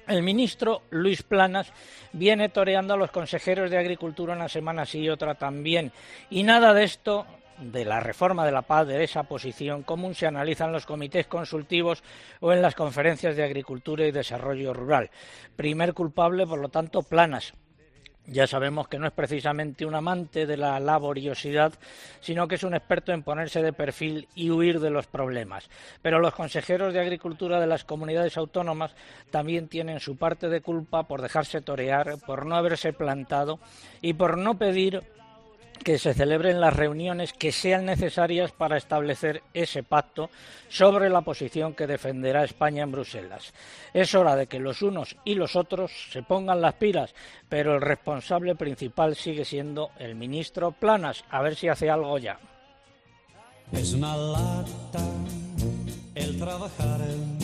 El ministro Luis Planas viene toreando a los consejeros de Agricultura una semana sí y otra también. Y nada de esto, de la reforma de la P A C, de esa posición común, se analiza en los comités consultivos o en las conferencias de Agricultura y Desarrollo Rural. Primer culpable, por lo tanto, Planas. Ya sabemos que no es precisamente un amante de la laboriosidad, sino que es un experto en ponerse de perfil y huir de los problemas. Pero los consejeros de Agricultura de las comunidades autónomas también tienen su parte de culpa por dejarse torear, por no haberse plantado y por no pedir que se celebren las reuniones que sean necesarias para establecer ese pacto sobre la posición que defenderá España en Bruselas. Es hora de que los unos y los otros se pongan las pilas, pero el responsable principal sigue siendo el ministro Planas. A ver si hace algo ya. Es una lata el trabajar.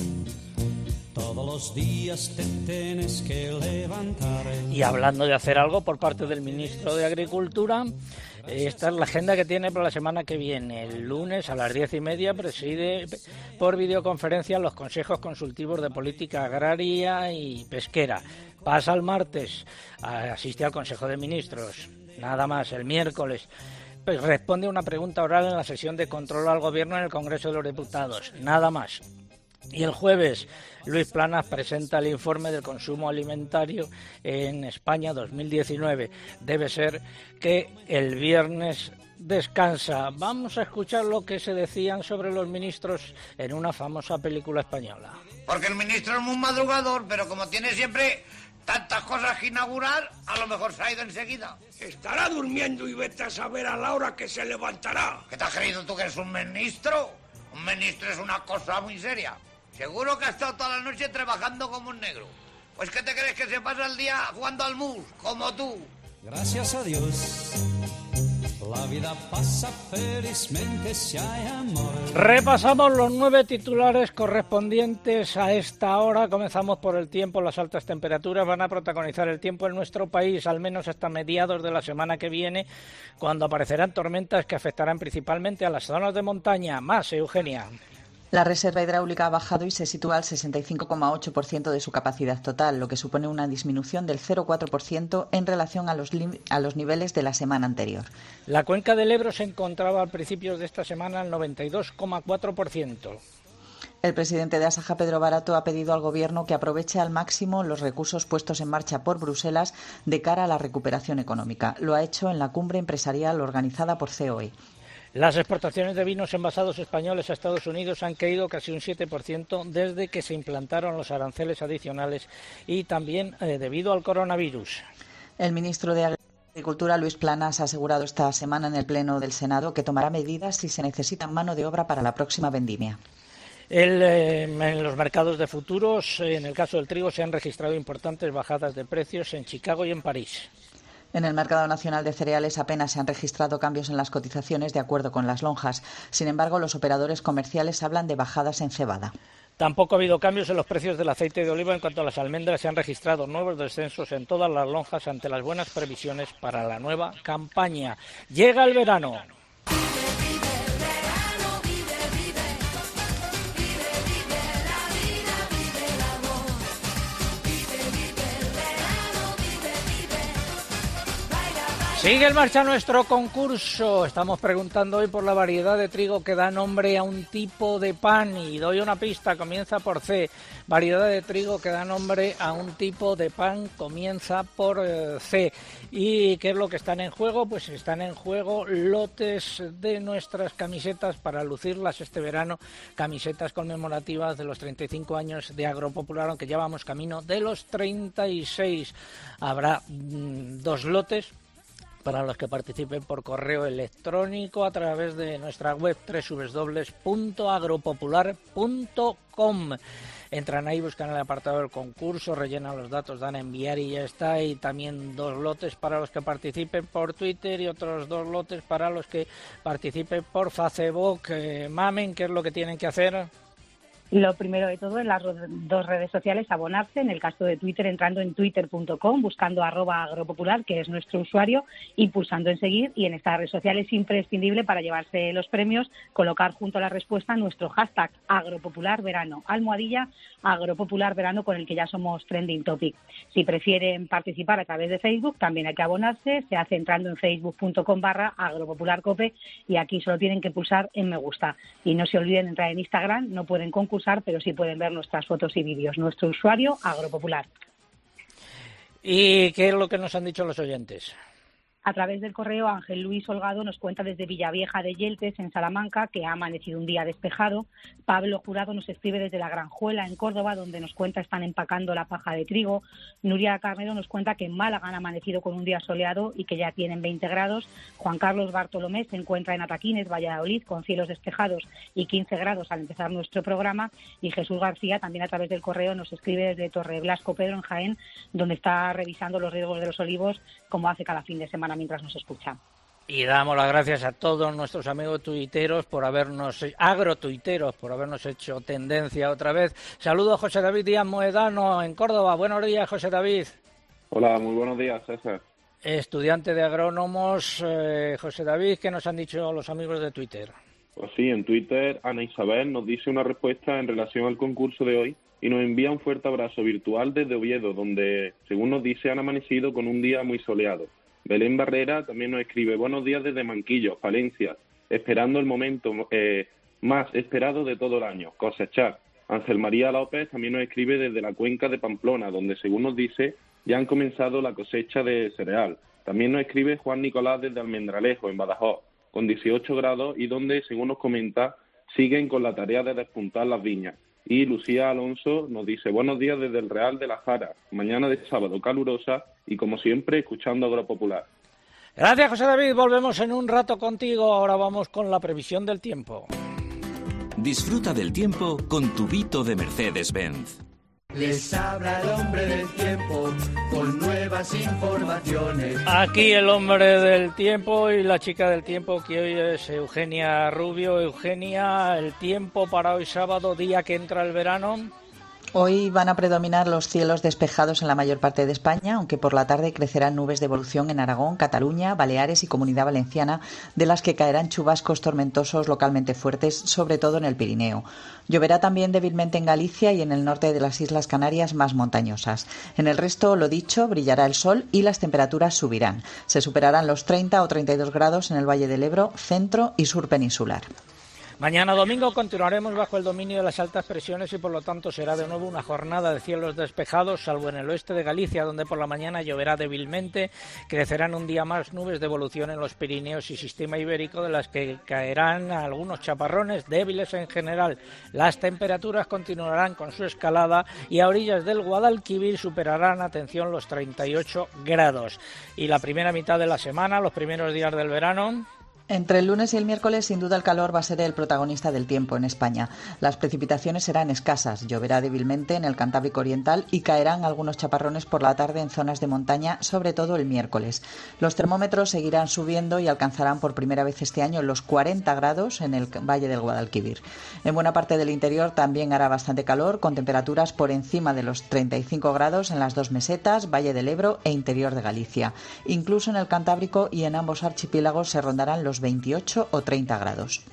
Todos los días te tienes que levantar. Y hablando de hacer algo por parte del ministro de Agricultura, esta es la agenda que tiene para la semana que viene. El lunes a las diez y media preside por videoconferencia los consejos consultivos de política agraria y pesquera. Pasa el martes, asiste al Consejo de Ministros. Nada más, el miércoles pues responde una pregunta oral en la sesión de control al Gobierno en el Congreso de los Diputados. Nada más. Y el jueves, Luis Planas presenta el informe del consumo alimentario en España dos mil diecinueve. Debe ser que el viernes descansa. Vamos a escuchar lo que se decían sobre los ministros en una famosa película española. Porque el ministro es muy madrugador, pero como tiene siempre tantas cosas que inaugurar, a lo mejor se ha ido enseguida. Estará durmiendo y vete a saber a la hora que se levantará. ¿Qué te has creído tú que eres un ministro? Un ministro es una cosa muy seria. Seguro que ha estado toda la noche trabajando como un negro. Pues ¿qué te crees que se pasa el día jugando al mus, como tú? Gracias a Dios, la vida pasa felizmente si hay amor. Repasamos los nueve titulares correspondientes a esta hora. Comenzamos por el tiempo. Las altas temperaturas van a protagonizar el tiempo en nuestro país, al menos hasta mediados de la semana que viene, cuando aparecerán tormentas que afectarán principalmente a las zonas de montaña. Más, Eugenia. La reserva hidráulica ha bajado y se sitúa al sesenta y cinco coma ocho por ciento de su capacidad total, lo que supone una disminución del cero coma cuatro por ciento en relación a los, a los niveles de la semana anterior. La cuenca del Ebro se encontraba al principio de esta semana al noventa y dos coma cuatro por ciento. El presidente de Asaja, Pedro Barato, ha pedido al Gobierno que aproveche al máximo los recursos puestos en marcha por Bruselas de cara a la recuperación económica. Lo ha hecho en la cumbre empresarial organizada por C O E. Las exportaciones de vinos envasados españoles a Estados Unidos han caído casi un siete por ciento desde que se implantaron los aranceles adicionales y también eh, debido al coronavirus. El ministro de Agricultura, Luis Planas, ha asegurado esta semana en el Pleno del Senado que tomará medidas si se necesita mano de obra para la próxima vendimia. El, eh, en los mercados de futuros, en el caso del trigo, se han registrado importantes bajadas de precios en Chicago y en París. En el mercado nacional de cereales apenas se han registrado cambios en las cotizaciones de acuerdo con las lonjas. Sin embargo, los operadores comerciales hablan de bajadas en cebada. Tampoco ha habido cambios en los precios del aceite de oliva. En cuanto a las almendras, se han registrado nuevos descensos en todas las lonjas ante las buenas previsiones para la nueva campaña. Llega el verano. Sigue en marcha nuestro concurso. Estamos preguntando hoy por la variedad de trigo que da nombre a un tipo de pan. Y doy una pista, comienza por C. Variedad de trigo que da nombre a un tipo de pan, comienza por eh, C. ¿Y qué es lo que están en juego? Pues están en juego lotes de nuestras camisetas para lucirlas este verano. Camisetas conmemorativas de los treinta y cinco años de Agropopular, aunque ya vamos camino de los treinta y seis. Habrá mmm, dos lotes para los que participen por correo electrónico a través de nuestra web doble u doble u doble u punto agropopular punto com. Entran ahí, buscan el apartado del concurso, rellenan los datos, dan a enviar y ya está. Y también dos lotes para los que participen por Twitter y otros dos lotes para los que participen por Facebook. Eh, Mamen, ¿qué es lo que tienen que hacer? Lo primero de todo, en las dos redes sociales, abonarse. En el caso de Twitter, entrando en twitter punto com, buscando arroba agropopular, que es nuestro usuario, y pulsando en seguir. Y en esta red social es imprescindible, para llevarse los premios, colocar junto a la respuesta nuestro hashtag agropopularverano, almohadilla agropopularverano, con el que ya somos trending topic. Si prefieren participar a través de Facebook, también hay que abonarse. Se hace entrando en facebook punto com barra agropopularcope, y aquí solo tienen que pulsar en me gusta. Y no se olviden de entrar en Instagram. No pueden concursar, pero sí pueden ver nuestras fotos y vídeos. Nuestro usuario, Agropopular. ¿Y qué es lo que nos han dicho los oyentes? A través del correo, Ángel Luis Holgado nos cuenta desde Villavieja de Yeltes, en Salamanca, que ha amanecido un día despejado. Pablo Jurado nos escribe desde La Granjuela, en Córdoba, donde nos cuenta están empacando la paja de trigo. Nuria Carnero nos cuenta que en Málaga han amanecido con un día soleado y que ya tienen veinte grados. Juan Carlos Bartolomé se encuentra en Ataquines, Valladolid, con cielos despejados y quince grados al empezar nuestro programa. Y Jesús García, también a través del correo, nos escribe desde Torreblasco Pedro, en Jaén, donde está revisando los riesgos de los olivos, como hace cada fin de semana mientras nos escucha. Y damos las gracias a todos nuestros amigos tuiteros por habernos, agrotuiteros, por habernos hecho tendencia otra vez. Saludos a José David Díaz Moedano en Córdoba. Buenos días, José David. Hola, muy buenos días, César. Estudiante de agrónomos, eh, José David, ¿qué nos han dicho los amigos de Twitter? Pues sí, en Twitter Ana Isabel nos dice una respuesta en relación al concurso de hoy y nos envía un fuerte abrazo virtual desde Oviedo, donde, según nos dice, han amanecido con un día muy soleado. Belén Barrera también nos escribe: buenos días desde Manquillo, Palencia, esperando el momento eh, más esperado de todo el año, cosechar. Ángel María López también nos escribe desde la cuenca de Pamplona, donde, según nos dice, ya han comenzado la cosecha de cereal. También nos escribe Juan Nicolás desde Almendralejo, en Badajoz, con dieciocho grados, y donde, según nos comenta, siguen con la tarea de despuntar las viñas. Y Lucía Alonso nos dice: buenos días desde el Real de la Jara, mañana de sábado calurosa y, como siempre, escuchando Agropopular. Gracias, José David. Volvemos en un rato contigo. Ahora vamos con la previsión del tiempo. Disfruta del tiempo con tu Vito de Mercedes-Benz. Les habla el hombre del tiempo con nuevas informaciones. Aquí el hombre del tiempo y la chica del tiempo, que hoy es Eugenia Rubio. Eugenia, el tiempo para hoy sábado, día que entra el verano. Hoy van a predominar los cielos despejados en la mayor parte de España, aunque por la tarde crecerán nubes de evolución en Aragón, Cataluña, Baleares y Comunidad Valenciana, de las que caerán chubascos tormentosos localmente fuertes, sobre todo en el Pirineo. Lloverá también débilmente en Galicia y en el norte de las Islas Canarias más montañosas. En el resto, lo dicho, brillará el sol y las temperaturas subirán. Se superarán los treinta o treinta y dos grados en el Valle del Ebro, centro y sur peninsular. Mañana domingo continuaremos bajo el dominio de las altas presiones y por lo tanto será de nuevo una jornada de cielos despejados, salvo en el oeste de Galicia, donde por la mañana lloverá débilmente. Crecerán un día más nubes de evolución en los Pirineos y sistema ibérico, de las que caerán algunos chaparrones débiles en general. Las temperaturas continuarán con su escalada y a orillas del Guadalquivir superarán, atención, los treinta y ocho grados. Y la primera mitad de la semana, los primeros días del verano... Entre el lunes y el miércoles, sin duda, el calor va a ser el protagonista del tiempo en España. Las precipitaciones serán escasas, lloverá débilmente en el Cantábrico Oriental y caerán algunos chaparrones por la tarde en zonas de montaña, sobre todo el miércoles. Los termómetros seguirán subiendo y alcanzarán por primera vez este año los cuarenta grados en el Valle del Guadalquivir. En buena parte del interior también hará bastante calor, con temperaturas por encima de los treinta y cinco grados en las dos mesetas, Valle del Ebro e interior de Galicia. Incluso en el Cantábrico y en ambos archipiélagos se rondarán los veintiocho o treinta grados.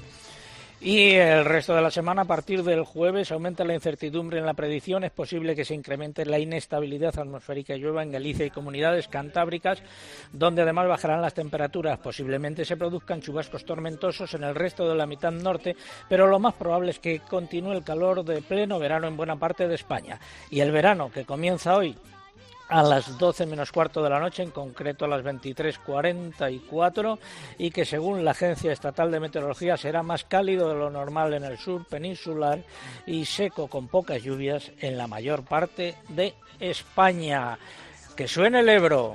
Y el resto de la semana, a partir del jueves, aumenta la incertidumbre en la predicción. Es posible que se incremente la inestabilidad atmosférica y llueva en Galicia y comunidades cantábricas, donde además bajarán las temperaturas. Posiblemente se produzcan chubascos tormentosos en el resto de la mitad norte, pero lo más probable es que continúe el calor de pleno verano en buena parte de España. Y el verano, que comienza hoy a las doce menos cuarto de la noche, en concreto a las veintitrés cuarenta y cuatro, y que según la Agencia Estatal de Meteorología será más cálido de lo normal en el sur peninsular y seco con pocas lluvias en la mayor parte de España. ¡Que suene el Ebro!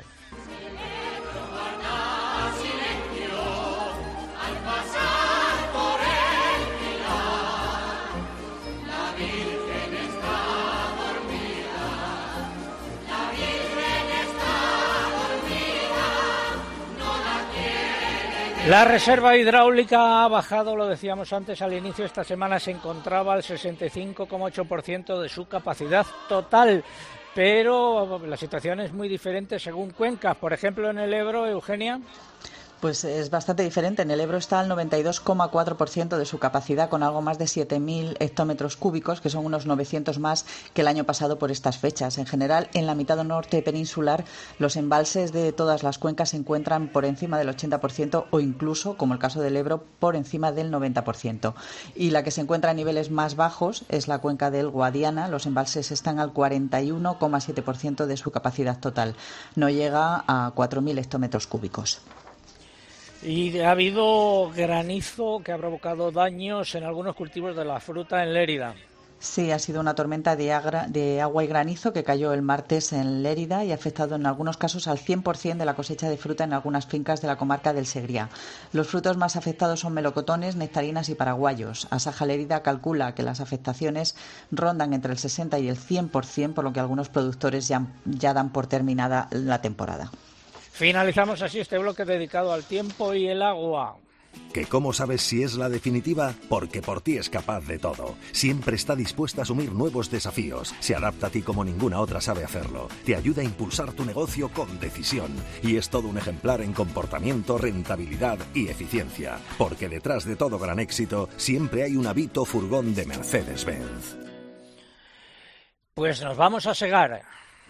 La reserva hidráulica ha bajado, lo decíamos antes, al inicio de esta semana se encontraba al sesenta y cinco coma ocho por ciento de su capacidad total, pero la situación es muy diferente según cuencas. Por ejemplo, en el Ebro, Eugenia. Pues es bastante diferente. En el Ebro está al noventa y dos coma cuatro por ciento de su capacidad, con algo más de siete mil hectómetros cúbicos, que son unos novecientos más que el año pasado por estas fechas. En general, en la mitad norte peninsular, los embalses de todas las cuencas se encuentran por encima del ochenta por ciento o incluso, como el caso del Ebro, por encima del noventa por ciento. Y la que se encuentra a niveles más bajos es la cuenca del Guadiana. Los embalses están al cuarenta y uno coma siete por ciento de su capacidad total. No llega a cuatro mil hectómetros cúbicos. Y ha habido granizo que ha provocado daños en algunos cultivos de la fruta en Lérida. Sí, ha sido una tormenta de, agra, de agua y granizo que cayó el martes en Lérida y ha afectado en algunos casos al cien por ciento de la cosecha de fruta en algunas fincas de la comarca del Segriá. Los frutos más afectados son melocotones, nectarinas y paraguayos. Asaja Lérida calcula que las afectaciones rondan entre el sesenta y el cien por ciento, por lo que algunos productores ya, ya dan por terminada la temporada. Finalizamos así este bloque dedicado al tiempo y el agua. ¿Que cómo sabes si es la definitiva? Porque por ti es capaz de todo. Siempre está dispuesta a asumir nuevos desafíos. Se adapta a ti como ninguna otra sabe hacerlo. Te ayuda a impulsar tu negocio con decisión. Y es todo un ejemplar en comportamiento, rentabilidad y eficiencia. Porque detrás de todo gran éxito siempre hay un Avito furgón de Mercedes-Benz. Pues nos vamos a segar.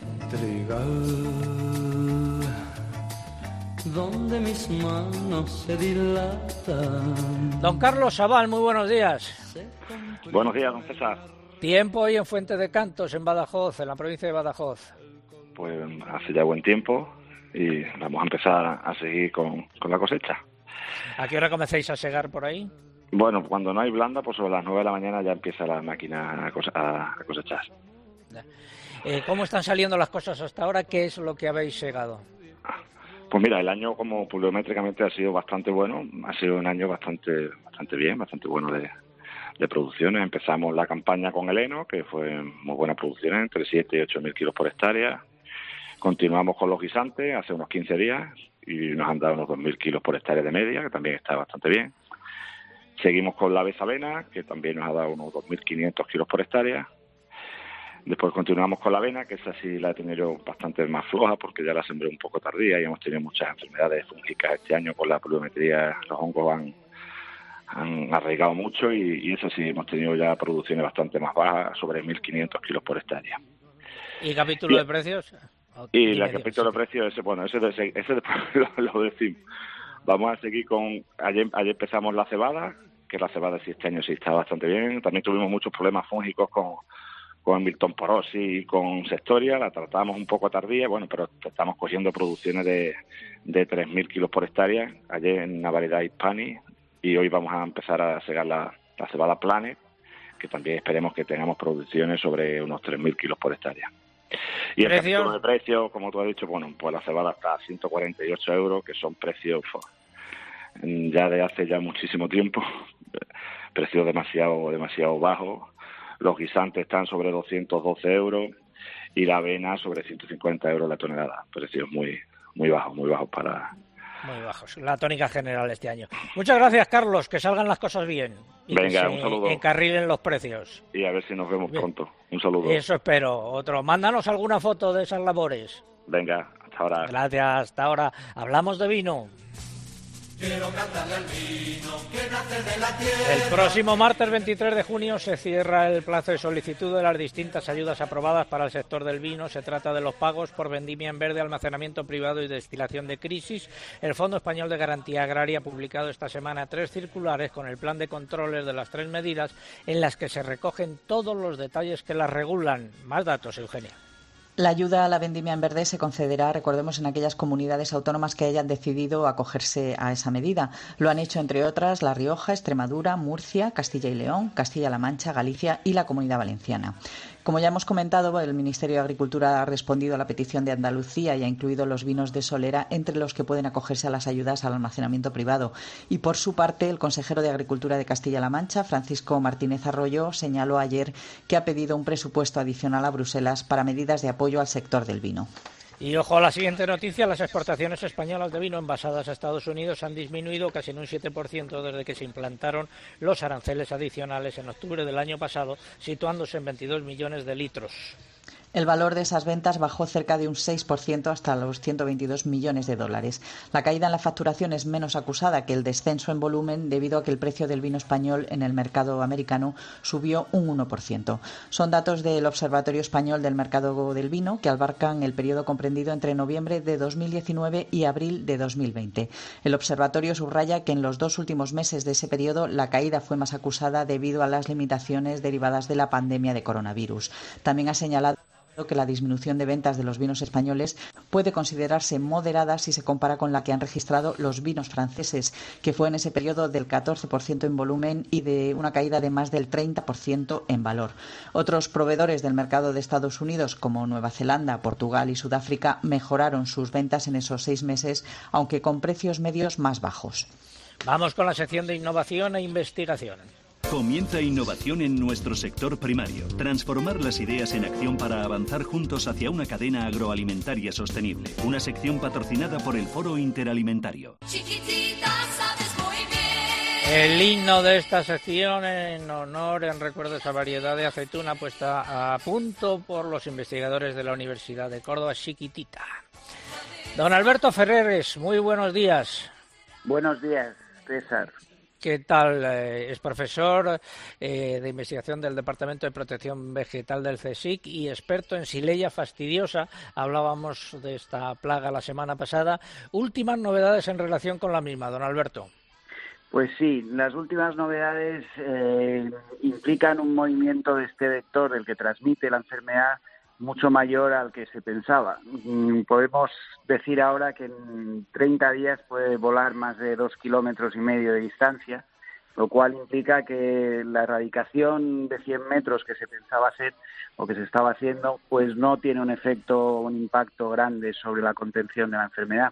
Donde mis manos se dilatan. Don Carlos Sabal, muy buenos días. Buenos días, don César. Tiempo hoy en Fuente de Cantos, en Badajoz, en la provincia de Badajoz. Pues hace ya buen tiempo y vamos a empezar a seguir con, con la cosecha. ¿A qué hora comenzáis a segar por ahí? Bueno, cuando no hay blanda, pues sobre las nueve de la mañana ya empieza la máquina a, cose- a cosechar. Eh, ¿Cómo están saliendo las cosas hasta ahora? ¿Qué es lo que habéis segado? Pues mira, el año como pluviométricamente ha sido bastante bueno, ha sido un año bastante bastante bien, bastante bueno de, de producciones. Empezamos la campaña con el heno, que fue muy buena producción, entre siete y ocho mil kilos por hectárea. Continuamos con los guisantes hace unos quince días y nos han dado unos dos mil kilos por hectárea de media, que también está bastante bien. Seguimos con la besavena, que también nos ha dado unos dos mil quinientos kilos por hectárea. Después continuamos con la avena, que esa sí la he tenido bastante más floja porque ya la sembré un poco tardía y hemos tenido muchas enfermedades fúngicas este año con la pluviometría. Los hongos han, han arraigado mucho y, y eso sí, hemos tenido ya producciones bastante más bajas, sobre mil quinientos kilos por hectárea. ¿Y capítulo y, de precios? Y el capítulo de precios, ese, bueno, ese, ese, ese después lo, lo decimos. Vamos a seguir con... Ayer, ayer empezamos la cebada, que la cebada sí este año sí está bastante bien. También tuvimos muchos problemas fúngicos con... con Milton Porosi y con Sectoria, la tratamos un poco tardía, bueno, pero estamos cogiendo producciones de, de tres mil kilos por hectárea, ayer en una variedad Hispani, y hoy vamos a empezar a segar la, la cebada Planet, que también esperemos que tengamos producciones sobre unos tres mil kilos por hectárea. Y el capítulo de precios, como tú has dicho, bueno, pues la cebada está a ciento cuarenta y ocho euros, que son precios ya de hace ya muchísimo tiempo, precios demasiado, demasiado bajos. Los guisantes están sobre doscientos doce euros y la avena sobre ciento cincuenta euros la tonelada. Precios muy muy bajos, muy bajos para... Muy bajos. La tónica general este año. Muchas gracias, Carlos. Que salgan las cosas bien. Y venga, que un saludo. se encarrilen los precios. Y a ver si nos vemos bien. Pronto. Un saludo. Eso espero. Otro. Mándanos alguna foto de esas labores. Venga, hasta ahora. Gracias, hasta ahora. Hablamos de vino. Quiero cantarle al vino que nace de la tierra. El próximo martes veintitrés de junio se cierra el plazo de solicitud de las distintas ayudas aprobadas para el sector del vino. Se trata de los pagos por vendimia en verde, almacenamiento privado y destilación de crisis. El Fondo Español de Garantía Agraria ha publicado esta semana tres circulares con el plan de controles de las tres medidas en las que se recogen todos los detalles que las regulan. Más datos, Eugenia. La ayuda a la vendimia en verde se concederá, recordemos, en aquellas comunidades autónomas que hayan decidido acogerse a esa medida. Lo han hecho, entre otras, La Rioja, Extremadura, Murcia, Castilla y León, Castilla-La Mancha, Galicia y la Comunidad Valenciana. Como ya hemos comentado, el Ministerio de Agricultura ha respondido a la petición de Andalucía y ha incluido los vinos de solera entre los que pueden acogerse a las ayudas al almacenamiento privado. Y por su parte, el consejero de Agricultura de Castilla-La Mancha, Francisco Martínez Arroyo, señaló ayer que ha pedido un presupuesto adicional a Bruselas para medidas de apoyo al sector del vino. Y ojo a la siguiente noticia, las exportaciones españolas de vino envasadas a Estados Unidos han disminuido casi en un siete por ciento desde que se implantaron los aranceles adicionales en octubre del año pasado, situándose en veintidós millones de litros. El valor de esas ventas bajó cerca de un seis por ciento hasta los ciento veintidós millones de dólares. La caída en la facturación es menos acusada que el descenso en volumen debido a que el precio del vino español en el mercado americano subió un uno por ciento. Son datos del Observatorio Español del Mercado del Vino que abarcan el periodo comprendido entre noviembre de dos mil diecinueve y abril de dos mil veinte. El observatorio subraya que en los dos últimos meses de ese periodo la caída fue más acusada debido a las limitaciones derivadas de la pandemia de coronavirus. También ha señalado que la disminución de ventas de los vinos españoles puede considerarse moderada si se compara con la que han registrado los vinos franceses, que fue en ese periodo del catorce por ciento en volumen y de una caída de más del treinta por ciento en valor. Otros proveedores del mercado de Estados Unidos, como Nueva Zelanda, Portugal y Sudáfrica, mejoraron sus ventas en esos seis meses, aunque con precios medios más bajos. Vamos con la sección de innovación e investigación. Comienza innovación en nuestro sector primario. Transformar las ideas en acción para avanzar juntos hacia una cadena agroalimentaria sostenible. Una sección patrocinada por el Foro Interalimentario. Chiquitita, sabes muy bien. El himno de esta sección en honor, en recuerdo de esa variedad de aceituna puesta a punto por los investigadores de la Universidad de Córdoba, Chiquitita. Don Alberto Ferreres, muy buenos días. Buenos días, César. ¿Qué tal? Eh, es profesor eh, de investigación del Departamento de Protección Vegetal del CSIC y experto en Xylella fastidiosa. Hablábamos de esta plaga la semana pasada. Últimas novedades en relación con la misma, don Alberto. Pues sí, las últimas novedades eh, implican un movimiento de este vector, el que transmite la enfermedad, mucho mayor al que se pensaba. Podemos decir ahora que en treinta días puede volar más de dos kilómetros y medio de distancia, lo cual implica que la erradicación de cien metros que se pensaba hacer o que se estaba haciendo, pues no tiene un efecto, un impacto grande sobre la contención de la enfermedad.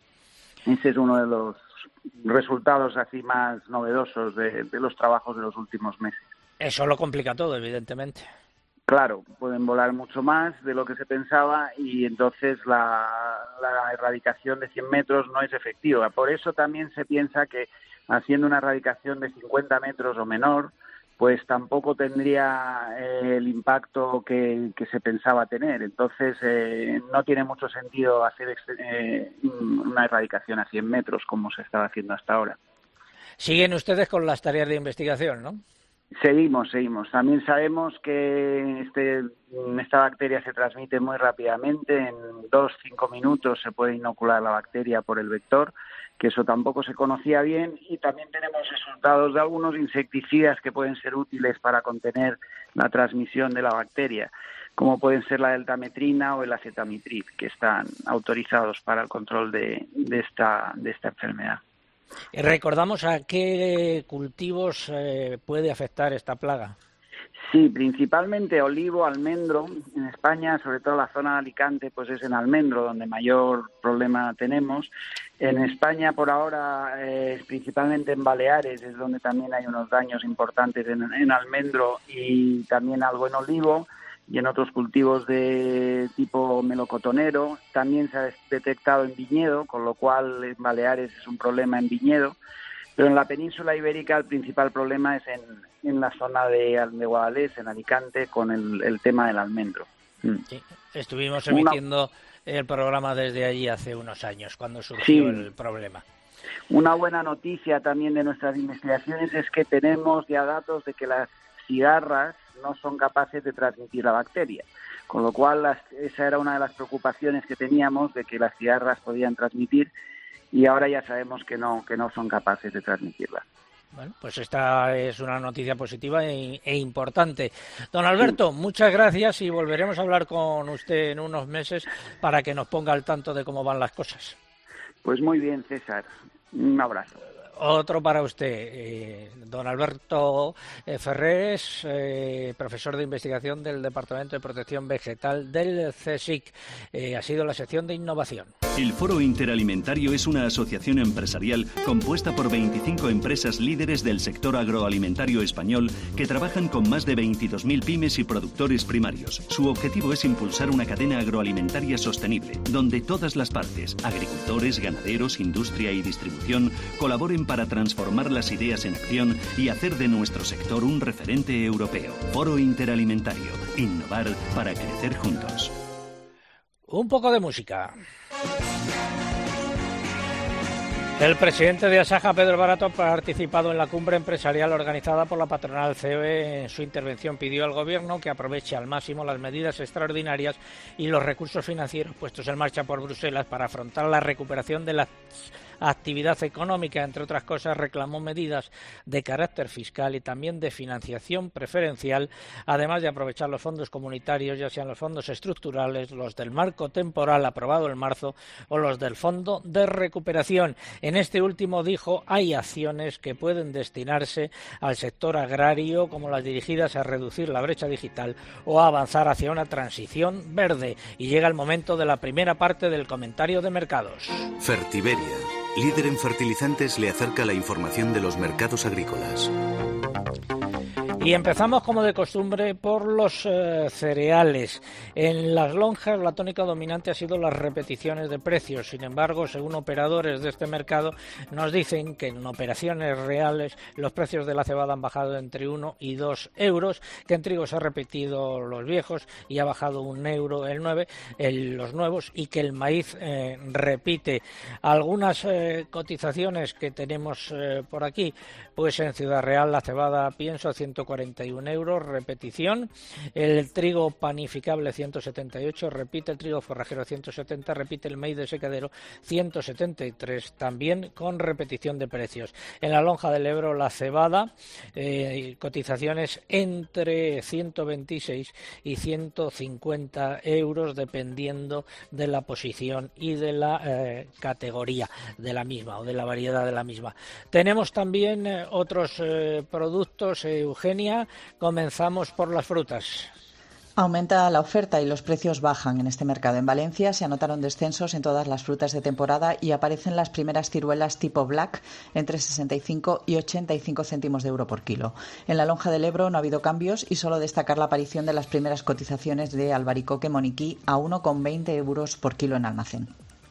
Ese es uno de los resultados así más novedosos de, de los trabajos de los últimos meses. Eso lo complica todo, evidentemente. Claro, pueden volar mucho más de lo que se pensaba y entonces la, la erradicación de cien metros no es efectiva. Por eso también se piensa que haciendo una erradicación de cincuenta metros o menor, pues tampoco tendría eh, el impacto que, que se pensaba tener. Entonces eh, no tiene mucho sentido hacer eh, una erradicación a cien metros como se estaba haciendo hasta ahora. Siguen ustedes con las tareas de investigación, ¿no? Seguimos, seguimos. También sabemos que este, esta bacteria se transmite muy rápidamente. En dos, cinco minutos se puede inocular la bacteria por el vector, que eso tampoco se conocía bien. Y también tenemos resultados de algunos insecticidas que pueden ser útiles para contener la transmisión de la bacteria, como pueden ser la deltametrina o el acetamitril, que están autorizados para el control de, de, esta, de esta enfermedad. ¿Recordamos a qué cultivos eh, puede afectar esta plaga? Sí, principalmente olivo, almendro. En España, sobre todo la zona de Alicante, pues es en almendro donde mayor problema tenemos. En España, por ahora, eh, principalmente en Baleares, es donde también hay unos daños importantes en, en almendro y también algo en olivo. Y en otros cultivos de tipo melocotonero. También se ha detectado en viñedo, con lo cual en Baleares es un problema en viñedo. Pero en la península ibérica el principal problema es en, en la zona de, de Guadalés, en Alicante, con el, el tema del almendro. Sí, estuvimos emitiendo Una... el programa desde allí hace unos años, cuando surgió sí. el problema. Una buena noticia también de nuestras investigaciones es que tenemos ya datos de que las cigarras no son capaces de transmitir la bacteria, con lo cual las, esa era una de las preocupaciones que teníamos, de que las cigarras podían transmitir, y ahora ya sabemos que no que no son capaces de transmitirla. Bueno, pues esta es una noticia positiva e, e importante. Don Alberto, sí. Muchas gracias y volveremos a hablar con usted en unos meses para que nos ponga al tanto de cómo van las cosas. Pues muy bien, César. Un abrazo. Otro para usted, eh, don Alberto eh, Ferrés, eh, profesor de investigación del Departamento de Protección Vegetal del CSIC. Eh, ha sido la sección de innovación. El Foro Interalimentario es una asociación empresarial compuesta por veinticinco empresas líderes del sector agroalimentario español que trabajan con más de veintidós mil pymes y productores primarios. Su objetivo es impulsar una cadena agroalimentaria sostenible, donde todas las partes, agricultores, ganaderos, industria y distribución, colaboren para transformar las ideas en acción y hacer de nuestro sector un referente europeo. Foro Interalimentario. Innovar para crecer juntos. Un poco de música. El presidente de Asaja, Pedro Barato, ha participado en la cumbre empresarial organizada por la patronal C O E. En su intervención pidió al Gobierno que aproveche al máximo las medidas extraordinarias y los recursos financieros puestos en marcha por Bruselas para afrontar la recuperación de la actividad económica. Entre otras cosas, reclamó medidas de carácter fiscal y también de financiación preferencial, además de aprovechar los fondos comunitarios, ya sean los fondos estructurales, los del marco temporal aprobado en marzo o los del Fondo de Recuperación. En este último, dijo, hay acciones que pueden destinarse al sector agrario, como las dirigidas a reducir la brecha digital o a avanzar hacia una transición verde. Y llega el momento de la primera parte del comentario de mercados. Fertiberia, líder en fertilizantes, le acerca la información de los mercados agrícolas. Y empezamos, como de costumbre, por los eh, cereales. En las lonjas, la tónica dominante ha sido las repeticiones de precios. Sin embargo, según operadores de este mercado, nos dicen que en operaciones reales los precios de la cebada han bajado entre uno y dos euros, que en trigo se han repetido los viejos y ha bajado un euro el nueve, el, los nuevos, y que el maíz eh, repite. Algunas eh, cotizaciones que tenemos eh, por aquí, pues en Ciudad Real la cebada pienso ciento cuarenta y un euros, repetición. El trigo panificable ciento setenta y ocho, repite. El trigo forrajero ciento setenta, repite. El maíz de secadero ciento setenta y tres, también con repetición de precios. En la lonja del Ebro la cebada, eh, cotizaciones entre ciento veintiséis y ciento cincuenta euros, dependiendo de la posición y de la eh, categoría de la misma o de la variedad de la misma. Tenemos también eh, otros eh, productos, eh, Eugenia. Comenzamos por las frutas. Aumenta la oferta y los precios bajan en este mercado. En Valencia se anotaron descensos en todas las frutas de temporada y aparecen las primeras ciruelas tipo Black entre sesenta y cinco y ochenta y cinco céntimos de euro por kilo. En la lonja del Ebro no ha habido cambios y solo destacar la aparición de las primeras cotizaciones de albaricoque moniquí a uno con veinte euros por kilo en almacén.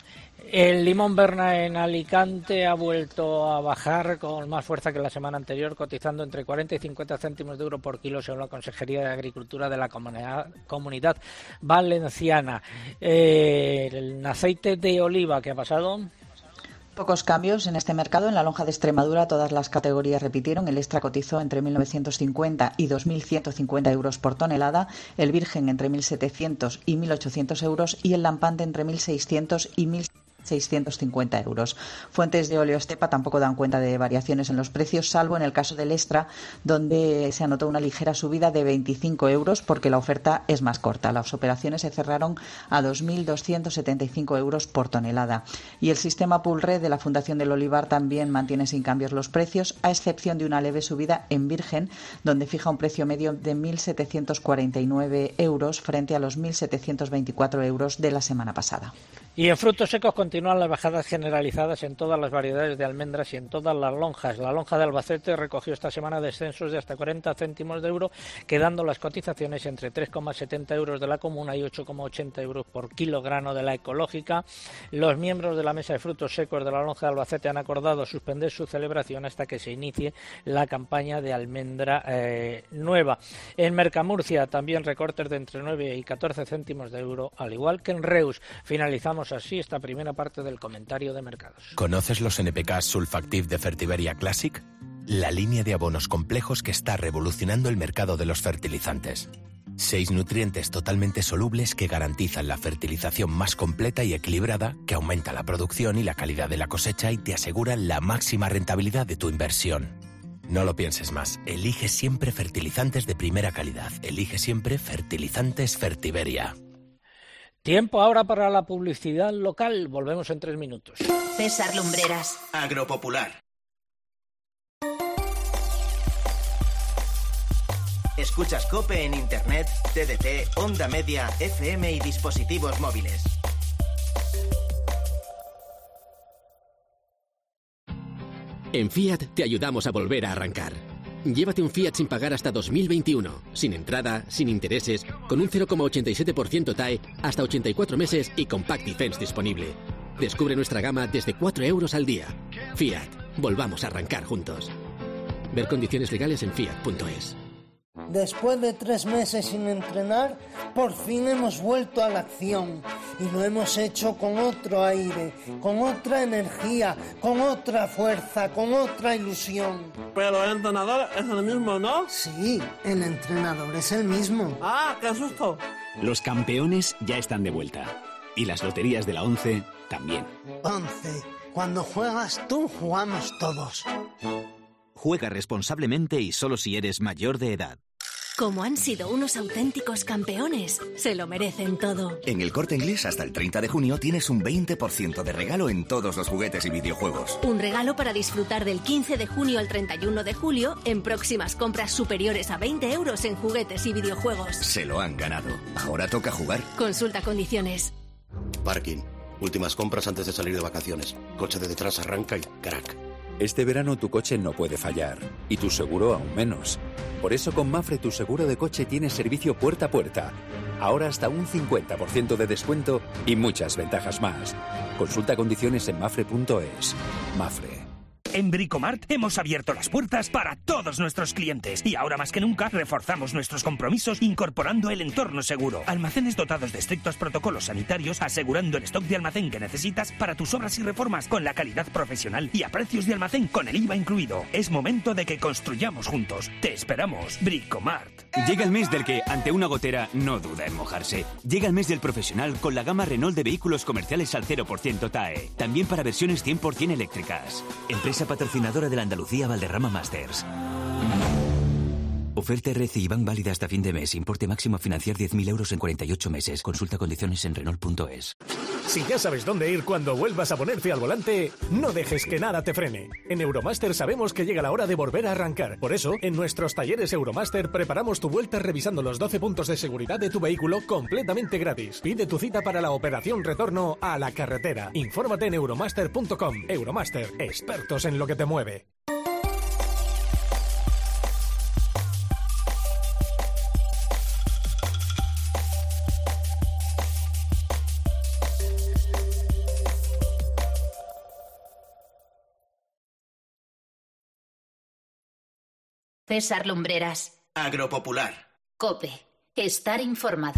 El limón Berna en Alicante ha vuelto a bajar con más fuerza que la semana anterior, cotizando entre cuarenta y cincuenta céntimos de euro por kilo, según la Consejería de Agricultura de la Comunidad, comunidad Valenciana. Eh, el aceite de oliva, ¿qué ha pasado? Pocos cambios en este mercado. En la lonja de Extremadura todas las categorías repitieron. El extra cotizó entre mil novecientos cincuenta y dos mil ciento cincuenta euros por tonelada, el virgen entre mil setecientos y mil ochocientos euros y el lampante entre mil seiscientos y mil seiscientos cincuenta euros. Fuentes de óleo Estepa tampoco dan cuenta de variaciones en los precios, salvo en el caso del extra, donde se anotó una ligera subida de veinticinco euros porque la oferta es más corta. Las operaciones se cerraron a dos mil doscientos setenta y cinco euros por tonelada. Y el sistema Pulred de la Fundación del Olivar también mantiene sin cambios los precios, a excepción de una leve subida en virgen, donde fija un precio medio de mil setecientos cuarenta y nueve euros frente a los mil setecientos veinticuatro euros de la semana pasada. Y en frutos secos continúan las bajadas generalizadas en todas las variedades de almendras y en todas las lonjas. La lonja de Albacete recogió esta semana descensos de hasta cuarenta céntimos de euro, quedando las cotizaciones entre tres coma setenta euros de la comuna y ocho coma ochenta euros por kilogramo de la ecológica. Los miembros de la mesa de frutos secos de la lonja de Albacete han acordado suspender su celebración hasta que se inicie la campaña de almendra eh, nueva. En Mercamurcia también recortes de entre nueve y catorce céntimos de euro, al igual que en Reus. Finalizamos así esta primera parte del comentario de mercados. ¿Conoces los N P K Sulfactive de Fertiberia Classic? La línea de abonos complejos que está revolucionando el mercado de los fertilizantes. Seis nutrientes totalmente solubles que garantizan la fertilización más completa y equilibrada, que aumenta la producción y la calidad de la cosecha y te aseguran la máxima rentabilidad de tu inversión. No lo pienses más. Elige siempre fertilizantes de primera calidad. Elige siempre fertilizantes Fertiberia. Tiempo ahora para la publicidad local. Volvemos en tres minutos. César Lumbreras. Agropopular. Escuchas COPE en Internet, T D T, Onda Media, F M y dispositivos móviles. En Fiat te ayudamos a volver a arrancar. Llévate un Fiat sin pagar hasta dos mil veintiuno, sin entrada, sin intereses, con un cero coma ochenta y siete por ciento T A E, hasta ochenta y cuatro meses y Compact Defense disponible. Descubre nuestra gama desde cuatro euros al día. Fiat, volvamos a arrancar juntos. Ver condiciones legales en fiat punto es. Después de tres meses sin entrenar, por fin hemos vuelto a la acción y lo hemos hecho con otro aire, con otra energía, con otra fuerza, con otra ilusión. Pero el entrenador es el mismo, ¿no? Sí, el entrenador es el mismo. ¡Ah, qué susto! Los campeones ya están de vuelta y las loterías de la ONCE también. ONCE, cuando juegas tú, jugamos todos. Juega responsablemente y solo si eres mayor de edad. Como han sido unos auténticos campeones, se lo merecen todo. En El Corte Inglés hasta el treinta de junio tienes un veinte por ciento de regalo en todos los juguetes y videojuegos. Un regalo para disfrutar del quince de junio al treinta y uno de julio en próximas compras superiores a veinte euros en juguetes y videojuegos. Se lo han ganado. Ahora toca jugar. Consulta condiciones. Parking. Últimas compras antes de salir de vacaciones. Coche de detrás arranca y crack. Este verano tu coche no puede fallar, y tu seguro aún menos. Por eso con Mafre tu seguro de coche tiene servicio puerta a puerta. Ahora hasta un cincuenta por ciento de descuento y muchas ventajas más. Consulta condiciones en mafre punto es. Mafre. En Bricomart hemos abierto las puertas para todos nuestros clientes y ahora más que nunca reforzamos nuestros compromisos incorporando el entorno seguro. Almacenes dotados de estrictos protocolos sanitarios asegurando el stock de almacén que necesitas para tus obras y reformas con la calidad profesional y a precios de almacén con el I V A incluido. Es momento de que construyamos juntos. Te esperamos. Bricomart. Llega el mes del que, ante una gotera, no duda en mojarse. Llega el mes del profesional con la gama Renault de vehículos comerciales al cero por ciento T A E. También para versiones cien por ciento eléctricas. Empresa patrocinadora de la Andalucía Valderrama Masters. Oferta R C I Bank válida hasta fin de mes. Importe máximo a financiar diez mil euros en cuarenta y ocho meses. Consulta condiciones en Renault punto es. Si ya sabes dónde ir cuando vuelvas a ponerte al volante, no dejes que nada te frene. En Euromaster sabemos que llega la hora de volver a arrancar. Por eso, en nuestros talleres Euromaster preparamos tu vuelta revisando los doce puntos de seguridad de tu vehículo completamente gratis. Pide tu cita para la operación retorno a la carretera. Infórmate en euromaster punto com. Euromaster, expertos en lo que te mueve. César Lumbreras. Agropopular. COPE. Estar informado.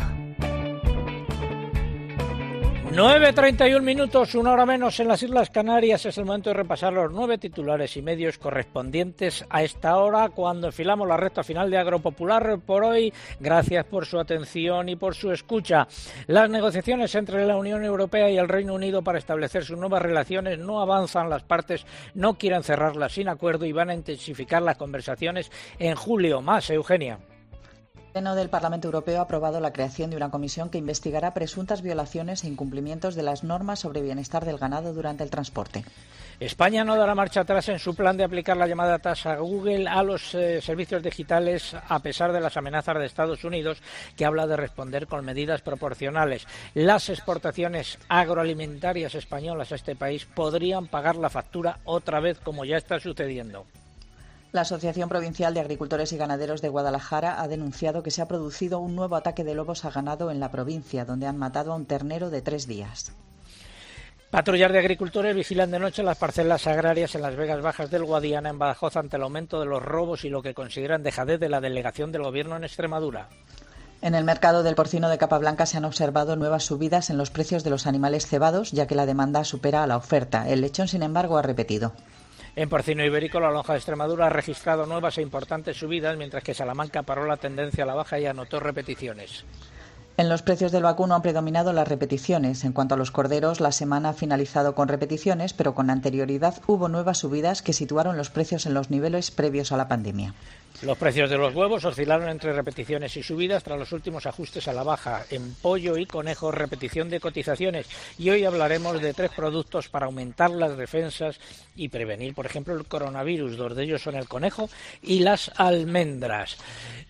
nueve treinta y un minutos, una hora menos en las Islas Canarias. Es el momento de repasar los nueve titulares y medios correspondientes a esta hora, cuando enfilamos la recta final de Agropopular por hoy. Gracias por su atención y por su escucha. Las negociaciones entre la Unión Europea y el Reino Unido para establecer sus nuevas relaciones no avanzan. Las partes no quieren cerrarlas sin acuerdo y van a intensificar las conversaciones en julio. Más, Eugenia. El Pleno del Parlamento Europeo ha aprobado la creación de una comisión que investigará presuntas violaciones e incumplimientos de las normas sobre bienestar del ganado durante el transporte. España no dará marcha atrás en su plan de aplicar la llamada tasa Google a los eh, servicios digitales, a pesar de las amenazas de Estados Unidos, que habla de responder con medidas proporcionales. Las exportaciones agroalimentarias españolas a este país podrían pagar la factura otra vez, como ya está sucediendo. La Asociación Provincial de Agricultores y Ganaderos de Guadalajara ha denunciado que se ha producido un nuevo ataque de lobos a ganado en la provincia, donde han matado a un ternero de tres días. Patrullas de agricultores vigilan de noche las parcelas agrarias en las Vegas Bajas del Guadiana, en Badajoz, ante el aumento de los robos y lo que consideran dejadez de la delegación del Gobierno en Extremadura. En el mercado del porcino de Capablanca se han observado nuevas subidas en los precios de los animales cebados, ya que la demanda supera a la oferta. El lechón, sin embargo, ha repetido. En porcino ibérico, la lonja de Extremadura ha registrado nuevas e importantes subidas, mientras que Salamanca paró la tendencia a la baja y anotó repeticiones. En los precios del vacuno han predominado las repeticiones. En cuanto a los corderos, la semana ha finalizado con repeticiones, pero con anterioridad hubo nuevas subidas que situaron los precios en los niveles previos a la pandemia. Los precios de los huevos oscilaron entre repeticiones y subidas tras los últimos ajustes a la baja. En pollo y conejo, repetición de cotizaciones. Y hoy hablaremos de tres productos para aumentar las defensas y prevenir, por ejemplo, el coronavirus. Dos de ellos son el conejo y las almendras.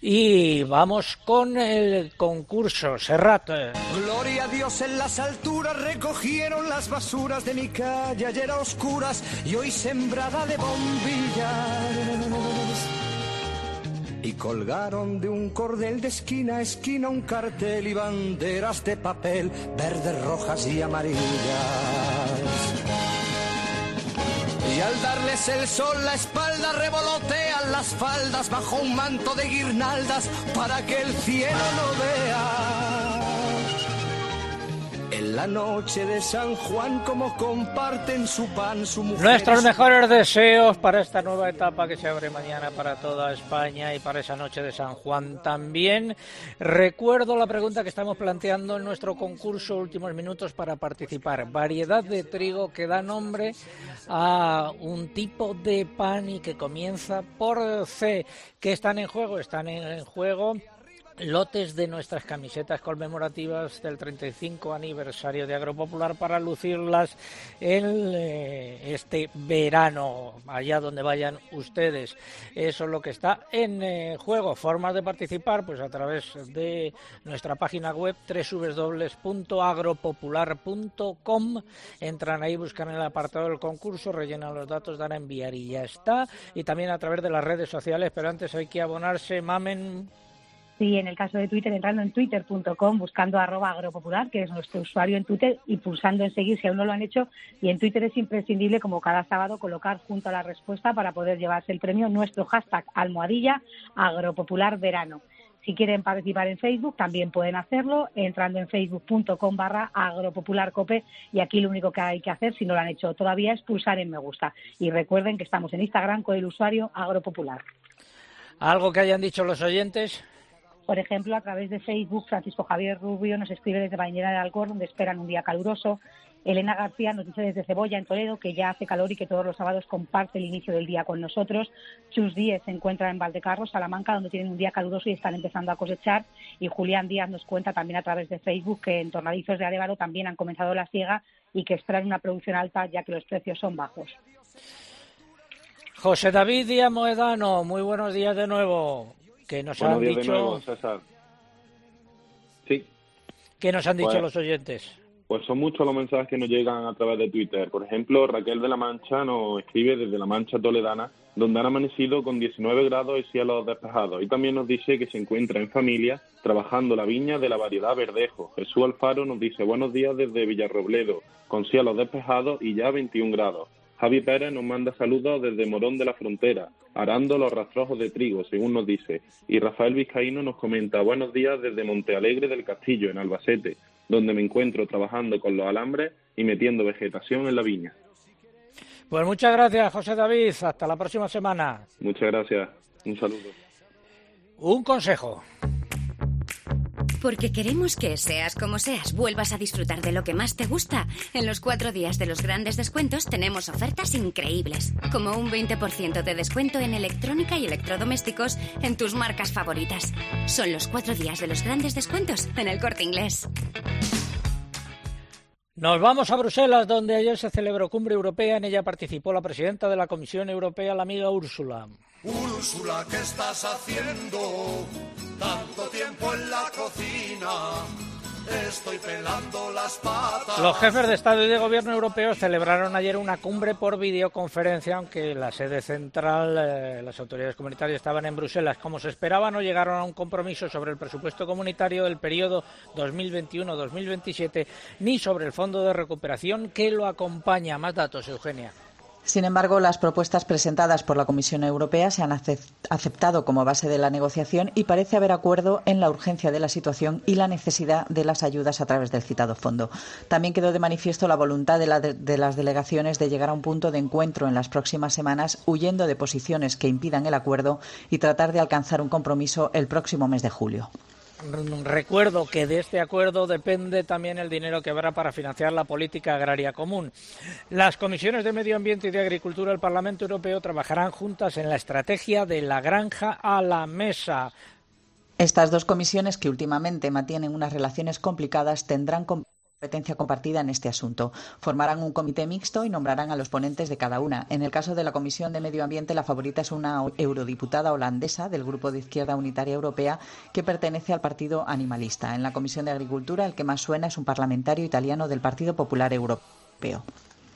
Y vamos con el concurso. Serrat. Gloria a Dios en las alturas, recogieron las basuras de mi calle ayer a oscuras y hoy sembrada de bombillas. Y colgaron de un cordel de esquina a esquina un cartel y banderas de papel, verdes, rojas y amarillas. Y al darles el sol la espalda revolotean las faldas bajo un manto de guirnaldas para que el cielo no vea. En la noche de San Juan como comparten su pan, su mujer... Nuestros mejores deseos para esta nueva etapa que se abre mañana para toda España y para esa noche de San Juan también. Recuerdo la pregunta que estamos planteando en nuestro concurso Últimos Minutos para participar. Variedad de trigo que da nombre a un tipo de pan y que comienza por C. ¿Qué están en juego? Están en juego lotes de nuestras camisetas conmemorativas del treinta y cinco aniversario de Agropopular para lucirlas en eh, este verano, allá donde vayan ustedes. Eso es lo que está en eh, juego. Formas de participar, pues a través de nuestra página web doble u doble u doble u punto agropopular punto com. Entran ahí, buscan el apartado del concurso, rellenan los datos, dan a enviar y ya está. Y también a través de las redes sociales, pero antes hay que abonarse. Mamen. Sí, en el caso de Twitter, entrando en twitter punto com, buscando arroba agropopular, que es nuestro usuario en Twitter, y pulsando en seguir si aún no lo han hecho. Y en Twitter es imprescindible, como cada sábado, colocar junto a la respuesta para poder llevarse el premio nuestro hashtag almohadilla agropopularverano. Si quieren participar en Facebook, también pueden hacerlo entrando en facebook punto com barra agropopularcope, y aquí lo único que hay que hacer, si no lo han hecho todavía, es pulsar en me gusta. Y recuerden que estamos en Instagram con el usuario agropopular. ¿Algo que hayan dicho los oyentes? Por ejemplo, a través de Facebook, Francisco Javier Rubio nos escribe desde Bañera de Alcor, donde esperan un día caluroso. Elena García nos dice desde Cebolla, en Toledo, que ya hace calor y que todos los sábados comparte el inicio del día con nosotros. Chus Díez se encuentra en Valdecarros, Salamanca, donde tienen un día caluroso y están empezando a cosechar. Y Julián Díaz nos cuenta también a través de Facebook que en Tornadizos de Arévalo también han comenzado la siega y que esperan una producción alta, ya que los precios son bajos. José David Díaz Moedano, muy buenos días de nuevo. Que nos Buenos han días dicho, de nuevo, César. Sí. ¿Qué nos han dicho Pues, los oyentes? Pues son muchos los mensajes que nos llegan a través de Twitter. Por ejemplo, Raquel de la Mancha nos escribe desde La Mancha Toledana, donde han amanecido con diecinueve grados y cielos despejados. Y también nos dice que se encuentra en familia trabajando la viña de la variedad Verdejo. Jesús Alfaro nos dice buenos días desde Villarrobledo, con cielos despejados y ya veintiún grados. Javi Pérez nos manda saludos desde Morón de la Frontera, arando los rastrojos de trigo, según nos dice. Y Rafael Vizcaíno nos comenta buenos días desde Montealegre del Castillo, en Albacete, donde me encuentro trabajando con los alambres y metiendo vegetación en la viña. Pues muchas gracias, José David. Hasta la próxima semana. Muchas gracias. Un saludo. Un consejo. Porque queremos que, seas como seas, vuelvas a disfrutar de lo que más te gusta. En los cuatro días de los grandes descuentos tenemos ofertas increíbles, como un veinte por ciento de descuento en electrónica y electrodomésticos en tus marcas favoritas. Son los cuatro días de los grandes descuentos en El Corte Inglés. Nos vamos a Bruselas, donde ayer se celebró Cumbre Europea. En ella participó la presidenta de la Comisión Europea, la amiga Úrsula. Úrsula, ¿qué estás haciendo? Tanto tiempo en la cocina, estoy pelando las patas. Los jefes de Estado y de Gobierno europeos celebraron ayer una cumbre por videoconferencia, aunque la sede central, eh, las autoridades comunitarias estaban en Bruselas. Como se esperaba, no llegaron a un compromiso sobre el presupuesto comunitario del periodo dos mil veintiuno dos mil veintisiete, ni sobre el fondo de recuperación que lo acompaña. Más datos, Eugenia. Sin embargo, las propuestas presentadas por la Comisión Europea se han aceptado como base de la negociación y parece haber acuerdo en la urgencia de la situación y la necesidad de las ayudas a través del citado fondo. También quedó de manifiesto la voluntad de, la de, de las delegaciones de llegar a un punto de encuentro en las próximas semanas, huyendo de posiciones que impidan el acuerdo y tratar de alcanzar un compromiso el próximo mes de julio. Recuerdo que de este acuerdo depende también el dinero que habrá para financiar la política agraria común. Las comisiones de Medio Ambiente y de Agricultura del Parlamento Europeo trabajarán juntas en la estrategia de la granja a la mesa. Estas dos comisiones, que últimamente mantienen unas relaciones complicadas, tendrán competencia compartida en este asunto. Formarán un comité mixto y nombrarán a los ponentes de cada una. En el caso de la Comisión de Medio Ambiente, la favorita es una eurodiputada holandesa del Grupo de Izquierda Unitaria Europea que pertenece al Partido Animalista. En la Comisión de Agricultura, el que más suena es un parlamentario italiano del Partido Popular Europeo.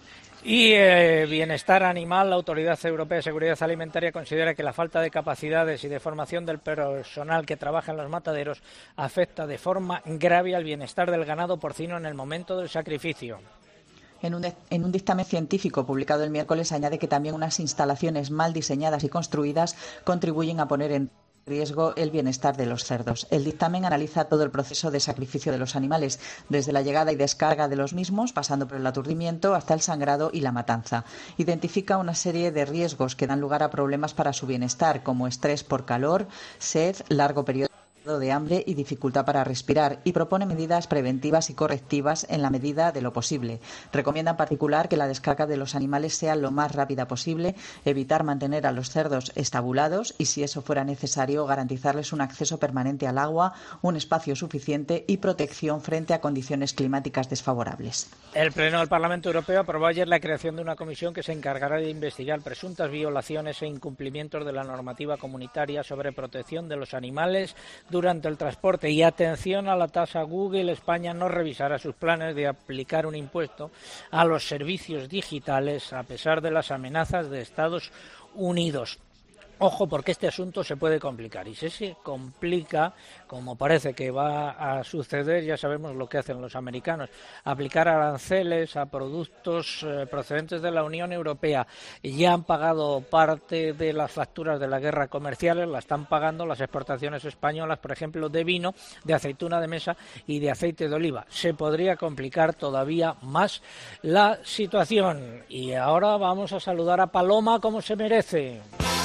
Y eh, bienestar animal, la Autoridad Europea de Seguridad Alimentaria considera que la falta de capacidades y de formación del personal que trabaja en los mataderos afecta de forma grave al bienestar del ganado porcino en el momento del sacrificio. En un, en un dictamen científico publicado el miércoles añade que también unas instalaciones mal diseñadas y construidas contribuyen a poner en riesgo el bienestar de los cerdos. El dictamen analiza todo el proceso de sacrificio de los animales, desde la llegada y descarga de los mismos, pasando por el aturdimiento hasta el sangrado y la matanza. Identifica una serie de riesgos que dan lugar a problemas para su bienestar, como estrés por calor, sed, largo periodo de hambre y dificultad para respirar, y propone medidas preventivas y correctivas en la medida de lo posible. Recomienda en particular que la descarga de los animales sea lo más rápida posible, evitar mantener a los cerdos estabulados y, si eso fuera necesario, garantizarles un acceso permanente al agua, un espacio suficiente y protección frente a condiciones climáticas desfavorables. El Pleno del Parlamento Europeo aprobó ayer la creación de una comisión que se encargará de investigar presuntas violaciones e incumplimientos de la normativa comunitaria sobre protección de los animales durante el transporte. Y atención a la tasa Google, España no revisará sus planes de aplicar un impuesto a los servicios digitales a pesar de las amenazas de Estados Unidos. Ojo, porque este asunto se puede complicar, y si se complica, como parece que va a suceder, ya sabemos lo que hacen los americanos: aplicar aranceles a productos eh, procedentes de la Unión Europea. Ya han pagado parte de las facturas de la guerra comerciales, la están pagando las exportaciones españolas, por ejemplo, de vino, de aceituna de mesa y de aceite de oliva. Se podría complicar todavía más la situación. Y ahora vamos a saludar a Paloma como se merece.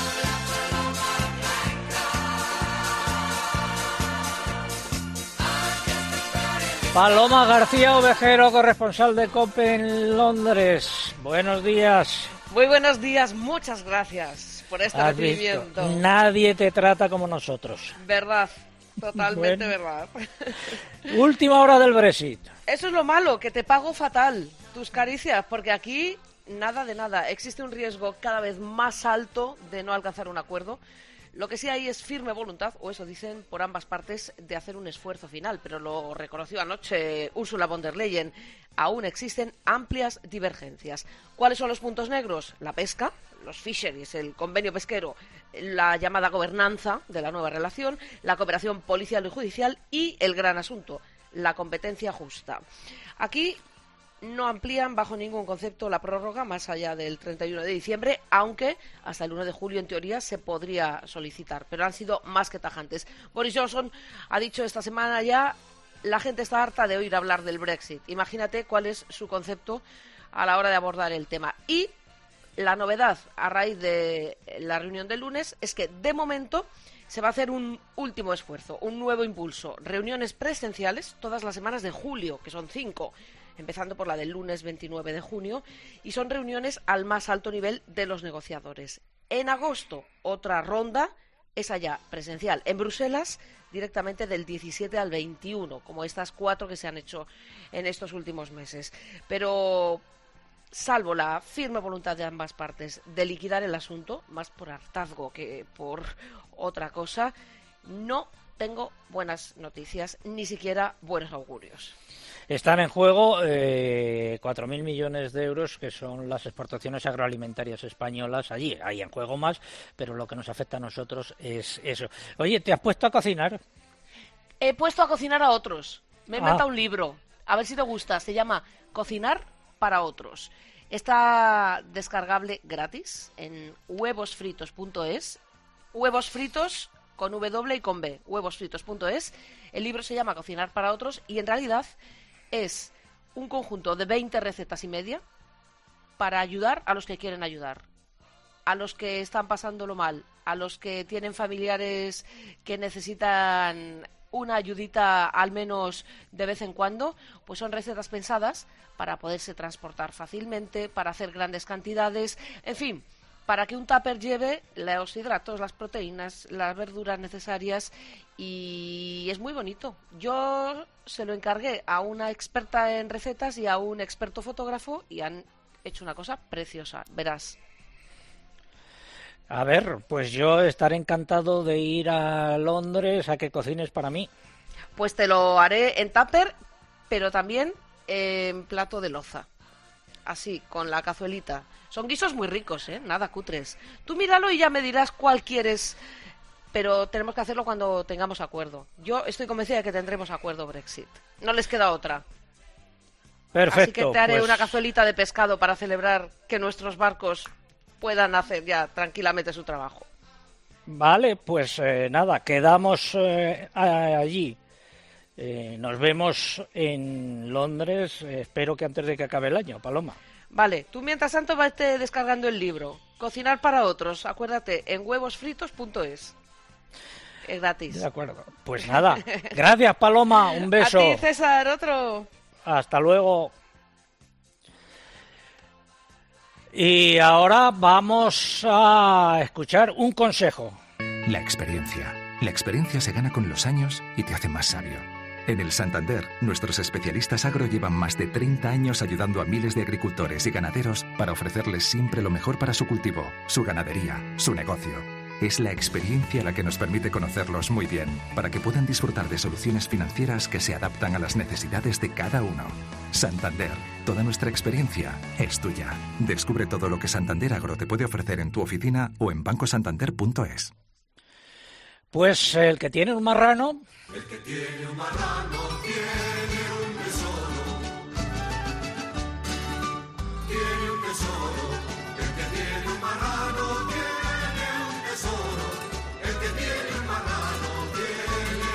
Paloma García Ovejero, corresponsal de COPE en Londres. Buenos días. Muy buenos días, muchas gracias por este recibimiento. Nadie te trata como nosotros. Verdad, totalmente Bueno. verdad. Última hora del Brexit. Eso es lo malo, que te pago fatal tus caricias, porque aquí nada de nada. Existe un riesgo cada vez más alto de no alcanzar un acuerdo. Lo que sí hay es firme voluntad, o eso dicen por ambas partes, de hacer un esfuerzo final, pero lo reconoció anoche Ursula von der Leyen. Aún existen amplias divergencias. ¿Cuáles son los puntos negros? La pesca, los fisheries, el convenio pesquero, la llamada gobernanza de la nueva relación, la cooperación policial y judicial y el gran asunto, la competencia justa. Aquí no amplían bajo ningún concepto la prórroga más allá del treinta y uno de diciembre, aunque hasta el uno de julio en teoría se podría solicitar, pero han sido más que tajantes. Boris Johnson ha dicho esta semana ya: la gente está harta de oír hablar del Brexit. Imagínate cuál es su concepto a la hora de abordar el tema. Y la novedad a raíz de la reunión del lunes es que de momento se va a hacer un último esfuerzo, un nuevo impulso, reuniones presenciales todas las semanas de julio, que son cinco, empezando por la del lunes veintinueve de junio, y son reuniones al más alto nivel de los negociadores. En agosto, otra ronda, esa ya presencial, en Bruselas, directamente del diecisiete al veintiuno, como estas cuatro que se han hecho en estos últimos meses. Pero, salvo la firme voluntad de ambas partes de liquidar el asunto, más por hartazgo que por otra cosa, no tengo buenas noticias, ni siquiera buenos augurios. Están en juego eh, cuatro mil millones de euros, que son las exportaciones agroalimentarias españolas allí. Hay en juego más, pero lo que nos afecta a nosotros es eso. Oye, ¿te has puesto a cocinar? He puesto a cocinar a otros. Me he Ah. inventado un libro. A ver si te gusta. Se llama Cocinar para otros. Está descargable gratis en huevos fritos punto es. Huevos fritos con W y con B. huevos fritos punto es. El libro se llama Cocinar para otros y en realidad es un conjunto de veinte recetas y media para ayudar a los que quieren ayudar, a los que están pasándolo mal, a los que tienen familiares que necesitan una ayudita al menos de vez en cuando. Pues son recetas pensadas para poderse transportar fácilmente, para hacer grandes cantidades, en fin, para que un tupper lleve los hidratos, las proteínas, las verduras necesarias, y es muy bonito. Yo se lo encargué a una experta en recetas y a un experto fotógrafo y han hecho una cosa preciosa, verás. A ver, pues yo estaré encantado de ir a Londres a que cocines para mí. Pues te lo haré en tupper, pero también en plato de loza. Así, con la cazuelita. Son guisos muy ricos, ¿eh? Nada cutres. Tú míralo y ya me dirás cuál quieres, pero tenemos que hacerlo cuando tengamos acuerdo. Yo estoy convencida de que tendremos acuerdo Brexit. No les queda otra. Perfecto. Así que te haré pues... una cazuelita de pescado para celebrar que nuestros barcos puedan hacer ya tranquilamente su trabajo. Vale, pues eh, nada, quedamos eh, allí. Eh, nos vemos en Londres, eh, espero que antes de que acabe el año, Paloma. Vale, tú mientras tanto vete descargando el libro. Cocinar para otros, acuérdate, en huevos fritos punto es. Es gratis. De acuerdo. Pues nada, gracias Paloma, un beso. A ti, César, otro. Hasta luego. Y ahora vamos a escuchar un consejo. La experiencia. La experiencia se gana con los años y te hace más sabio. En el Santander, nuestros especialistas agro llevan más de treinta años ayudando a miles de agricultores y ganaderos para ofrecerles siempre lo mejor para su cultivo, su ganadería, su negocio. Es la experiencia la que nos permite conocerlos muy bien, para que puedan disfrutar de soluciones financieras que se adaptan a las necesidades de cada uno. Santander, toda nuestra experiencia es tuya. Descubre todo lo que Santander Agro te puede ofrecer en tu oficina o en banco santander punto es. Pues el que tiene un marrano... El que tiene un marrano tiene un tesoro. Tiene un tesoro. El que tiene un marrano tiene un tesoro. El que tiene un marrano tiene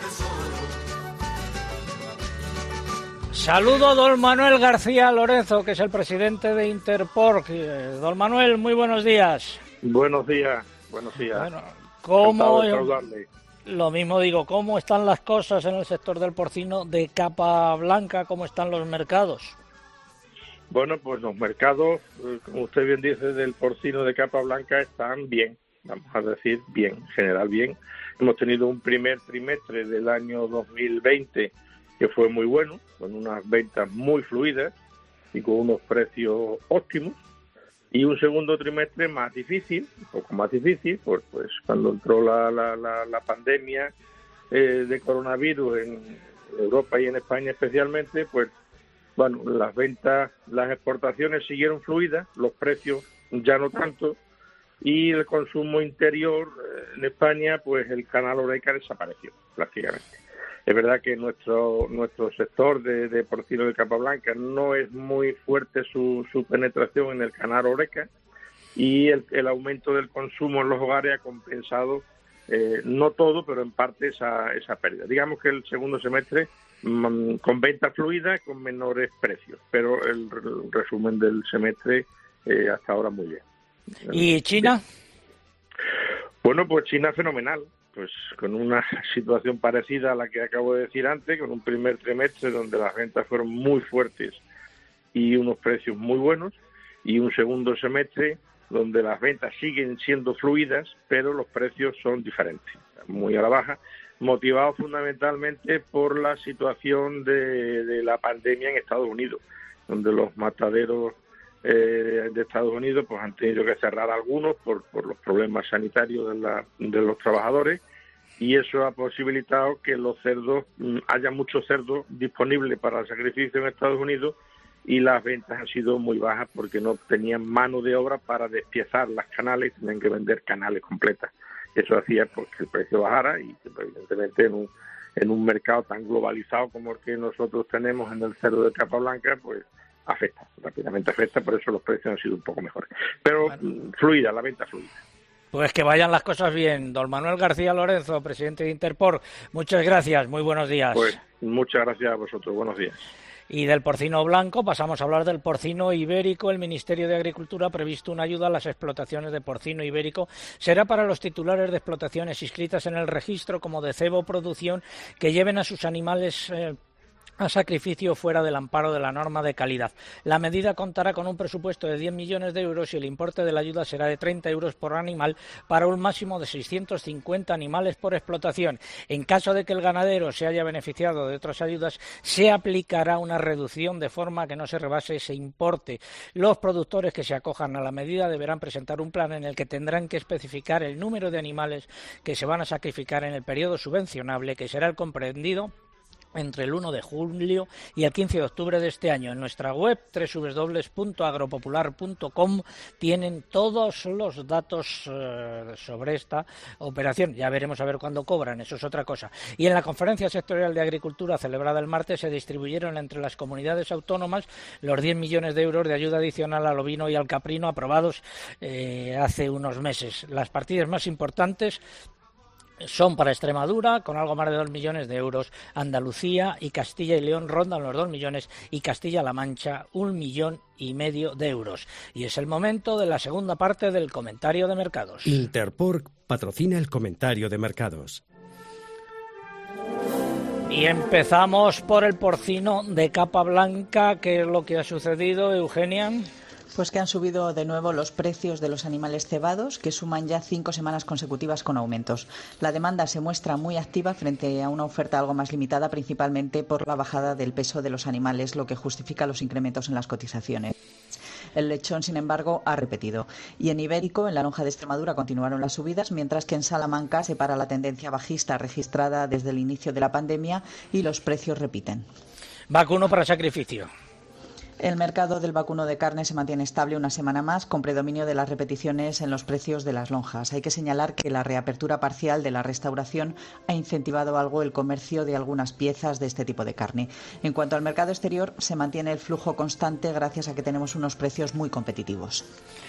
un tesoro. Saludo a don Manuel García Lorenzo, que es el presidente de Interpork. Don Manuel, muy buenos días. Buenos días, buenos días. Bueno, ¿cómo, lo mismo digo, ¿cómo están las cosas en el sector del porcino de capa blanca? ¿Cómo están los mercados? Bueno, pues los mercados, como usted bien dice, del porcino de capa blanca están bien, vamos a decir bien, en general bien. Hemos tenido un primer trimestre del año dos mil veinte que fue muy bueno, con unas ventas muy fluidas y con unos precios óptimos. Y un segundo trimestre más difícil, un poco más difícil, pues, pues cuando entró la, la, la, la pandemia eh, de coronavirus en Europa y en España especialmente, pues bueno, las ventas, las exportaciones siguieron fluidas, los precios ya no tanto, y el consumo interior eh, en España, pues el canal Horeca desapareció prácticamente. Es verdad que nuestro nuestro sector de, de porcino de capa blanca no es muy fuerte su, su penetración en el canal Horeca, y el, el aumento del consumo en los hogares ha compensado, eh, no todo, pero en parte esa, esa pérdida. Digamos que el segundo semestre mmm, con ventas fluidas, con menores precios, pero el, el resumen del semestre eh, hasta ahora muy bien. ¿Y China? Bueno, pues China fenomenal. Pues con una situación parecida a la que acabo de decir antes, con un primer trimestre donde las ventas fueron muy fuertes y unos precios muy buenos, y un segundo semestre donde las ventas siguen siendo fluidas, pero los precios son diferentes, muy a la baja, motivados fundamentalmente por la situación de, de la pandemia en Estados Unidos, donde los mataderos eh, de Estados Unidos pues han tenido que cerrar algunos por, por los problemas sanitarios de, la, de los trabajadores, y eso ha posibilitado que los cerdos, haya muchos cerdos disponibles para el sacrificio en Estados Unidos, y las ventas han sido muy bajas porque no tenían mano de obra para despiezar las canales, tenían que vender canales completas. Eso hacía pues, que el precio bajara, y evidentemente en un, en un mercado tan globalizado como el que nosotros tenemos en el cerdo de capa blanca, pues afecta, rápidamente afecta, por eso los precios han sido un poco mejores. Pero bueno, fluida, la venta fluida. Pues que vayan las cosas bien. Don Manuel García Lorenzo, presidente de Interpork, muchas gracias, muy buenos días. Pues muchas gracias a vosotros, buenos días. Y del porcino blanco pasamos a hablar del porcino ibérico. El Ministerio de Agricultura ha previsto una ayuda a las explotaciones de porcino ibérico. Será para los titulares de explotaciones inscritas en el registro como de cebo producción que lleven a sus animales eh, a sacrificio fuera del amparo de la norma de calidad. La medida contará con un presupuesto de diez millones de euros y el importe de la ayuda será de treinta euros por animal para un máximo de seiscientos cincuenta animales por explotación. En caso de que el ganadero se haya beneficiado de otras ayudas, se aplicará una reducción de forma que no se rebase ese importe. Los productores que se acojan a la medida deberán presentar un plan en el que tendrán que especificar el número de animales que se van a sacrificar en el periodo subvencionable, que será el comprendido entre el uno de julio y el quince de octubre de este año. En nuestra web doble u doble u doble u punto agropopular punto com tienen todos los datos eh, sobre esta operación. Ya veremos a ver cuándo cobran, eso es otra cosa. Y en la Conferencia Sectorial de Agricultura celebrada el martes se distribuyeron entre las comunidades autónomas los diez millones de euros de ayuda adicional al ovino y al caprino aprobados eh, hace unos meses. Las partidas más importantes son para Extremadura, con algo más de dos millones de euros. Andalucía y Castilla y León rondan los dos millones y Castilla-La Mancha un millón y medio de euros. Y es el momento de la segunda parte del comentario de mercados. Interpork patrocina el comentario de mercados. Y empezamos por el porcino de capa blanca. ¿Qué es lo que ha sucedido, Eugenia? Pues que han subido de nuevo los precios de los animales cebados, que suman ya cinco semanas consecutivas con aumentos. La demanda se muestra muy activa frente a una oferta algo más limitada, principalmente por la bajada del peso de los animales, lo que justifica los incrementos en las cotizaciones. El lechón, sin embargo, ha repetido. Y en ibérico, en la lonja de Extremadura, continuaron las subidas, mientras que en Salamanca se para la tendencia bajista registrada desde el inicio de la pandemia y los precios repiten. Vacuno para sacrificio. El mercado del vacuno de carne se mantiene estable una semana más, con predominio de las repeticiones en los precios de las lonjas. Hay que señalar que la reapertura parcial de la restauración ha incentivado algo el comercio de algunas piezas de este tipo de carne. En cuanto al mercado exterior, se mantiene el flujo constante gracias a que tenemos unos precios muy competitivos.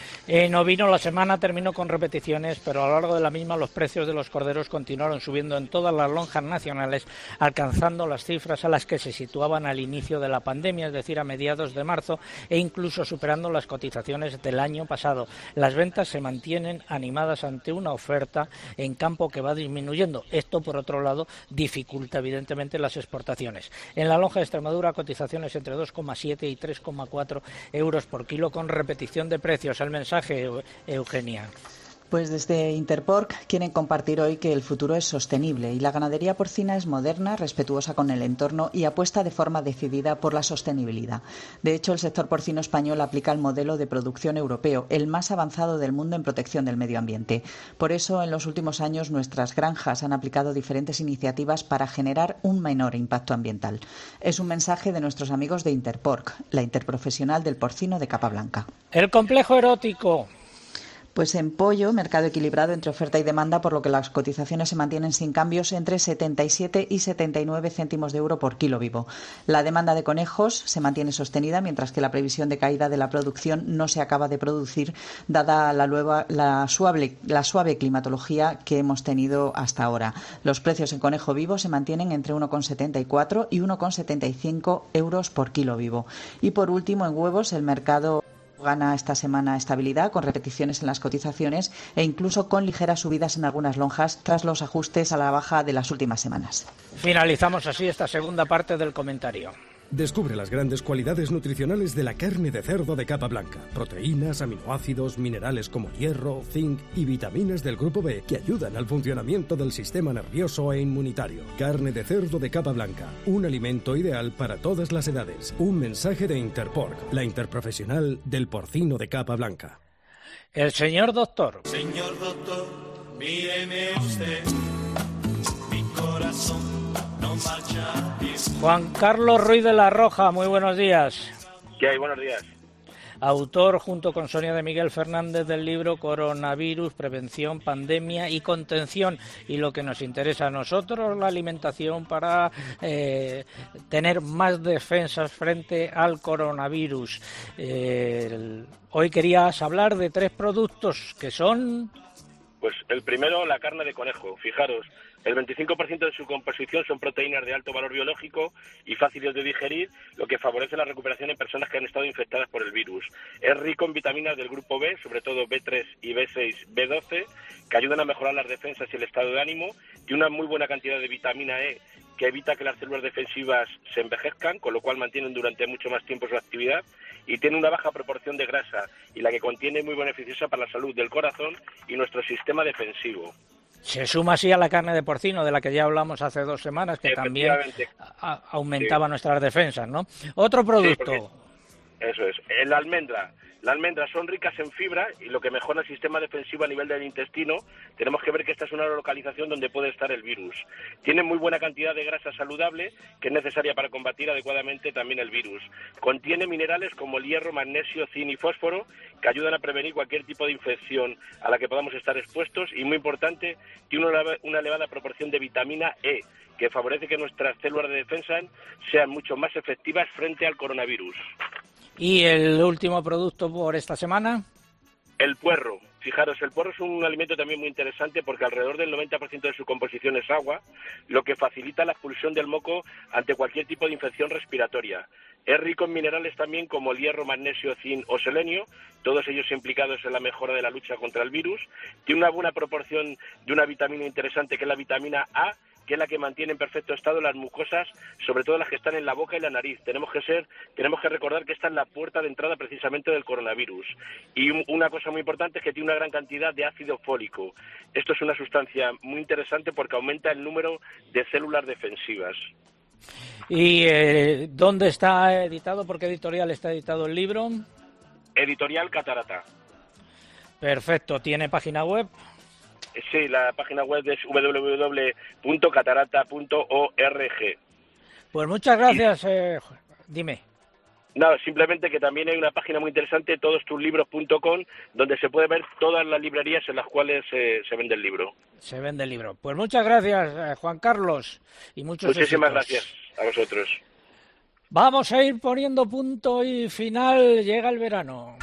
En ovino la semana terminó con repeticiones, pero a lo largo de la misma los precios de los corderos continuaron subiendo en todas las lonjas nacionales, alcanzando las cifras a las que se situaban al inicio de la pandemia, es decir, a mediados de marzo, e incluso superando las cotizaciones del año pasado. Las ventas se mantienen animadas ante una oferta en campo que va disminuyendo. Esto, por otro lado, dificulta evidentemente las exportaciones. En la lonja de Extremadura, cotizaciones entre dos coma siete y tres coma cuatro euros por kilo, con repetición de precios. El mensaje, Eugenia. Pues desde Interpork quieren compartir hoy que el futuro es sostenible y la ganadería porcina es moderna, respetuosa con el entorno y apuesta de forma decidida por la sostenibilidad. De hecho, el sector porcino español aplica el modelo de producción europeo, el más avanzado del mundo en protección del medio ambiente. Por eso, en los últimos años, nuestras granjas han aplicado diferentes iniciativas para generar un menor impacto ambiental. Es un mensaje de nuestros amigos de Interpork, la interprofesional del porcino de capa blanca. El complejo erótico. Pues en pollo, mercado equilibrado entre oferta y demanda, por lo que las cotizaciones se mantienen sin cambios entre setenta y siete y setenta y nueve céntimos de euro por kilo vivo. La demanda de conejos se mantiene sostenida, mientras que la previsión de caída de la producción no se acaba de producir, dada la, nueva, la, suave, la suave climatología que hemos tenido hasta ahora. Los precios en conejo vivo se mantienen entre uno coma setenta y cuatro y uno coma setenta y cinco euros por kilo vivo. Y por último, en huevos, el mercado gana esta semana estabilidad, con repeticiones en las cotizaciones e incluso con ligeras subidas en algunas lonjas tras los ajustes a la baja de las últimas semanas. Finalizamos así esta segunda parte del comentario. Descubre las grandes cualidades nutricionales de la carne de cerdo de capa blanca. Proteínas, aminoácidos, minerales como hierro, zinc y vitaminas del grupo B que ayudan al funcionamiento del sistema nervioso e inmunitario. Carne de cerdo de capa blanca, un alimento ideal para todas las edades. Un mensaje de Interpork, la interprofesional del porcino de capa blanca. El señor doctor. Señor doctor, míreme usted, mi corazón no marcha. Juan Carlos Ruiz de la Roja, muy buenos días. ¿Qué hay? Buenos días. Autor, junto con Sonia de Miguel Fernández, del libro Coronavirus, Prevención, Pandemia y Contención. Y lo que nos interesa a nosotros, la alimentación para eh, tener más defensas frente al coronavirus. Eh, el, hoy querías hablar de tres productos que son... Pues el primero, la carne de conejo. Fijaros, el veinticinco por ciento de su composición son proteínas de alto valor biológico y fáciles de digerir, lo que favorece la recuperación en personas que han estado infectadas por el virus. Es rico en vitaminas del grupo B, sobre todo B tres y B seis, B doce, que ayudan a mejorar las defensas y el estado de ánimo, y una muy buena cantidad de vitamina E que evita que las células defensivas se envejezcan, con lo cual mantienen durante mucho más tiempo su actividad, y tiene una baja proporción de grasa, y la que contiene es muy beneficiosa para la salud del corazón y nuestro sistema defensivo. Se suma así a la carne de porcino, de la que ya hablamos hace dos semanas, que también a- aumentaba sí. nuestras defensas, ¿no? Otro producto. Sí, porque, eso es. La almendra. Las almendras son ricas en fibra y lo que mejora el sistema defensivo a nivel del intestino. Tenemos que ver que esta es una localización donde puede estar el virus. Tiene muy buena cantidad de grasa saludable que es necesaria para combatir adecuadamente también el virus. Contiene minerales como el hierro, magnesio, zinc y fósforo que ayudan a prevenir cualquier tipo de infección a la que podamos estar expuestos, y muy importante, tiene una, una elevada proporción de vitamina E, que favorece que nuestras células de defensa sean mucho más efectivas frente al coronavirus. ¿Y el último producto por esta semana? El puerro. Fijaros, el puerro es un alimento también muy interesante porque alrededor del noventa por ciento de su composición es agua, lo que facilita la expulsión del moco ante cualquier tipo de infección respiratoria. Es rico en minerales también como el hierro, magnesio, zinc o selenio, todos ellos implicados en la mejora de la lucha contra el virus. Tiene una buena proporción de una vitamina interesante que es la vitamina A, que es la que mantiene en perfecto estado las mucosas, sobre todo las que están en la boca y la nariz. Tenemos que ser, tenemos que recordar que esta es la puerta de entrada precisamente del coronavirus. Y un, una cosa muy importante es que tiene una gran cantidad de ácido fólico. Esto es una sustancia muy interesante porque aumenta el número de células defensivas. ¿Y eh, dónde está editado? ¿Por qué editorial está editado el libro? Editorial Catarata. Perfecto. ¿Tiene página web? Sí, la página web es doble u doble u doble u punto catarata punto org. Pues muchas gracias. Eh, dime. No, simplemente que también hay una página muy interesante, todos tus libros punto com, donde se puede ver todas las librerías en las cuales eh, se vende el libro. Se vende el libro. Pues muchas gracias, eh, Juan Carlos, y muchos Muchísimas éxitos. gracias a vosotros. Vamos a ir poniendo punto y final. Llega el verano.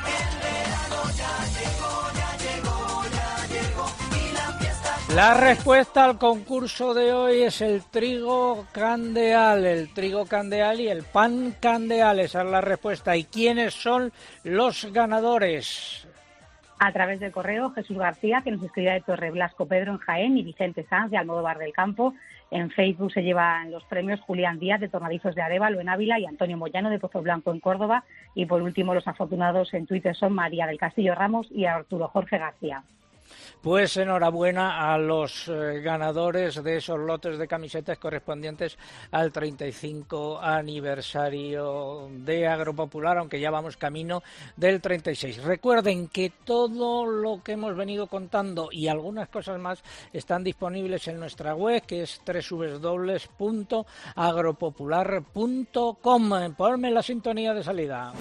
La respuesta al concurso de hoy es el trigo candeal, el trigo candeal y el pan candeal. Esa es la respuesta. ¿Y quiénes son los ganadores? A través del correo, Jesús García, que nos escribía de Torre Blasco Pedro en Jaén, y Vicente Sanz de Almodóvar del Campo. En Facebook se llevan los premios Julián Díaz de Tornadizos de Arévalo en Ávila y Antonio Moyano de Pozo Blanco en Córdoba. Y por último, los afortunados en Twitter son María del Castillo Ramos y Arturo Jorge García. Pues enhorabuena a los eh, ganadores de esos lotes de camisetas correspondientes al treinta y cinco aniversario de Agropopular, aunque ya vamos camino del treinta y seis. Recuerden que todo lo que hemos venido contando y algunas cosas más están disponibles en nuestra web, que es doble u doble u doble u punto agropopular punto com. Ponme la sintonía de salida.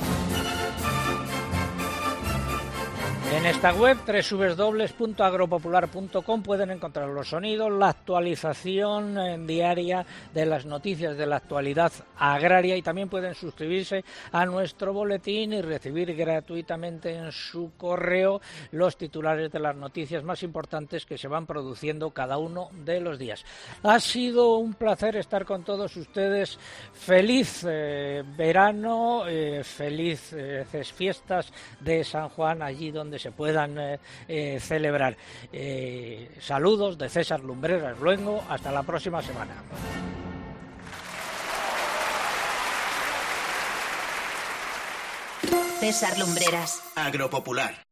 En esta web, doble u doble u doble u punto agropopular punto com, pueden encontrar los sonidos, la actualización en diaria de las noticias de la actualidad agraria, y también pueden suscribirse a nuestro boletín y recibir gratuitamente en su correo los titulares de las noticias más importantes que se van produciendo cada uno de los días. Ha sido un placer estar con todos ustedes. Feliz eh, verano, eh, feliz eh, fiestas de San Juan, allí donde se puedan eh, eh, celebrar. Eh, saludos de César Lumbreras Luengo. Hasta la próxima semana. César Lumbreras. Agropopular.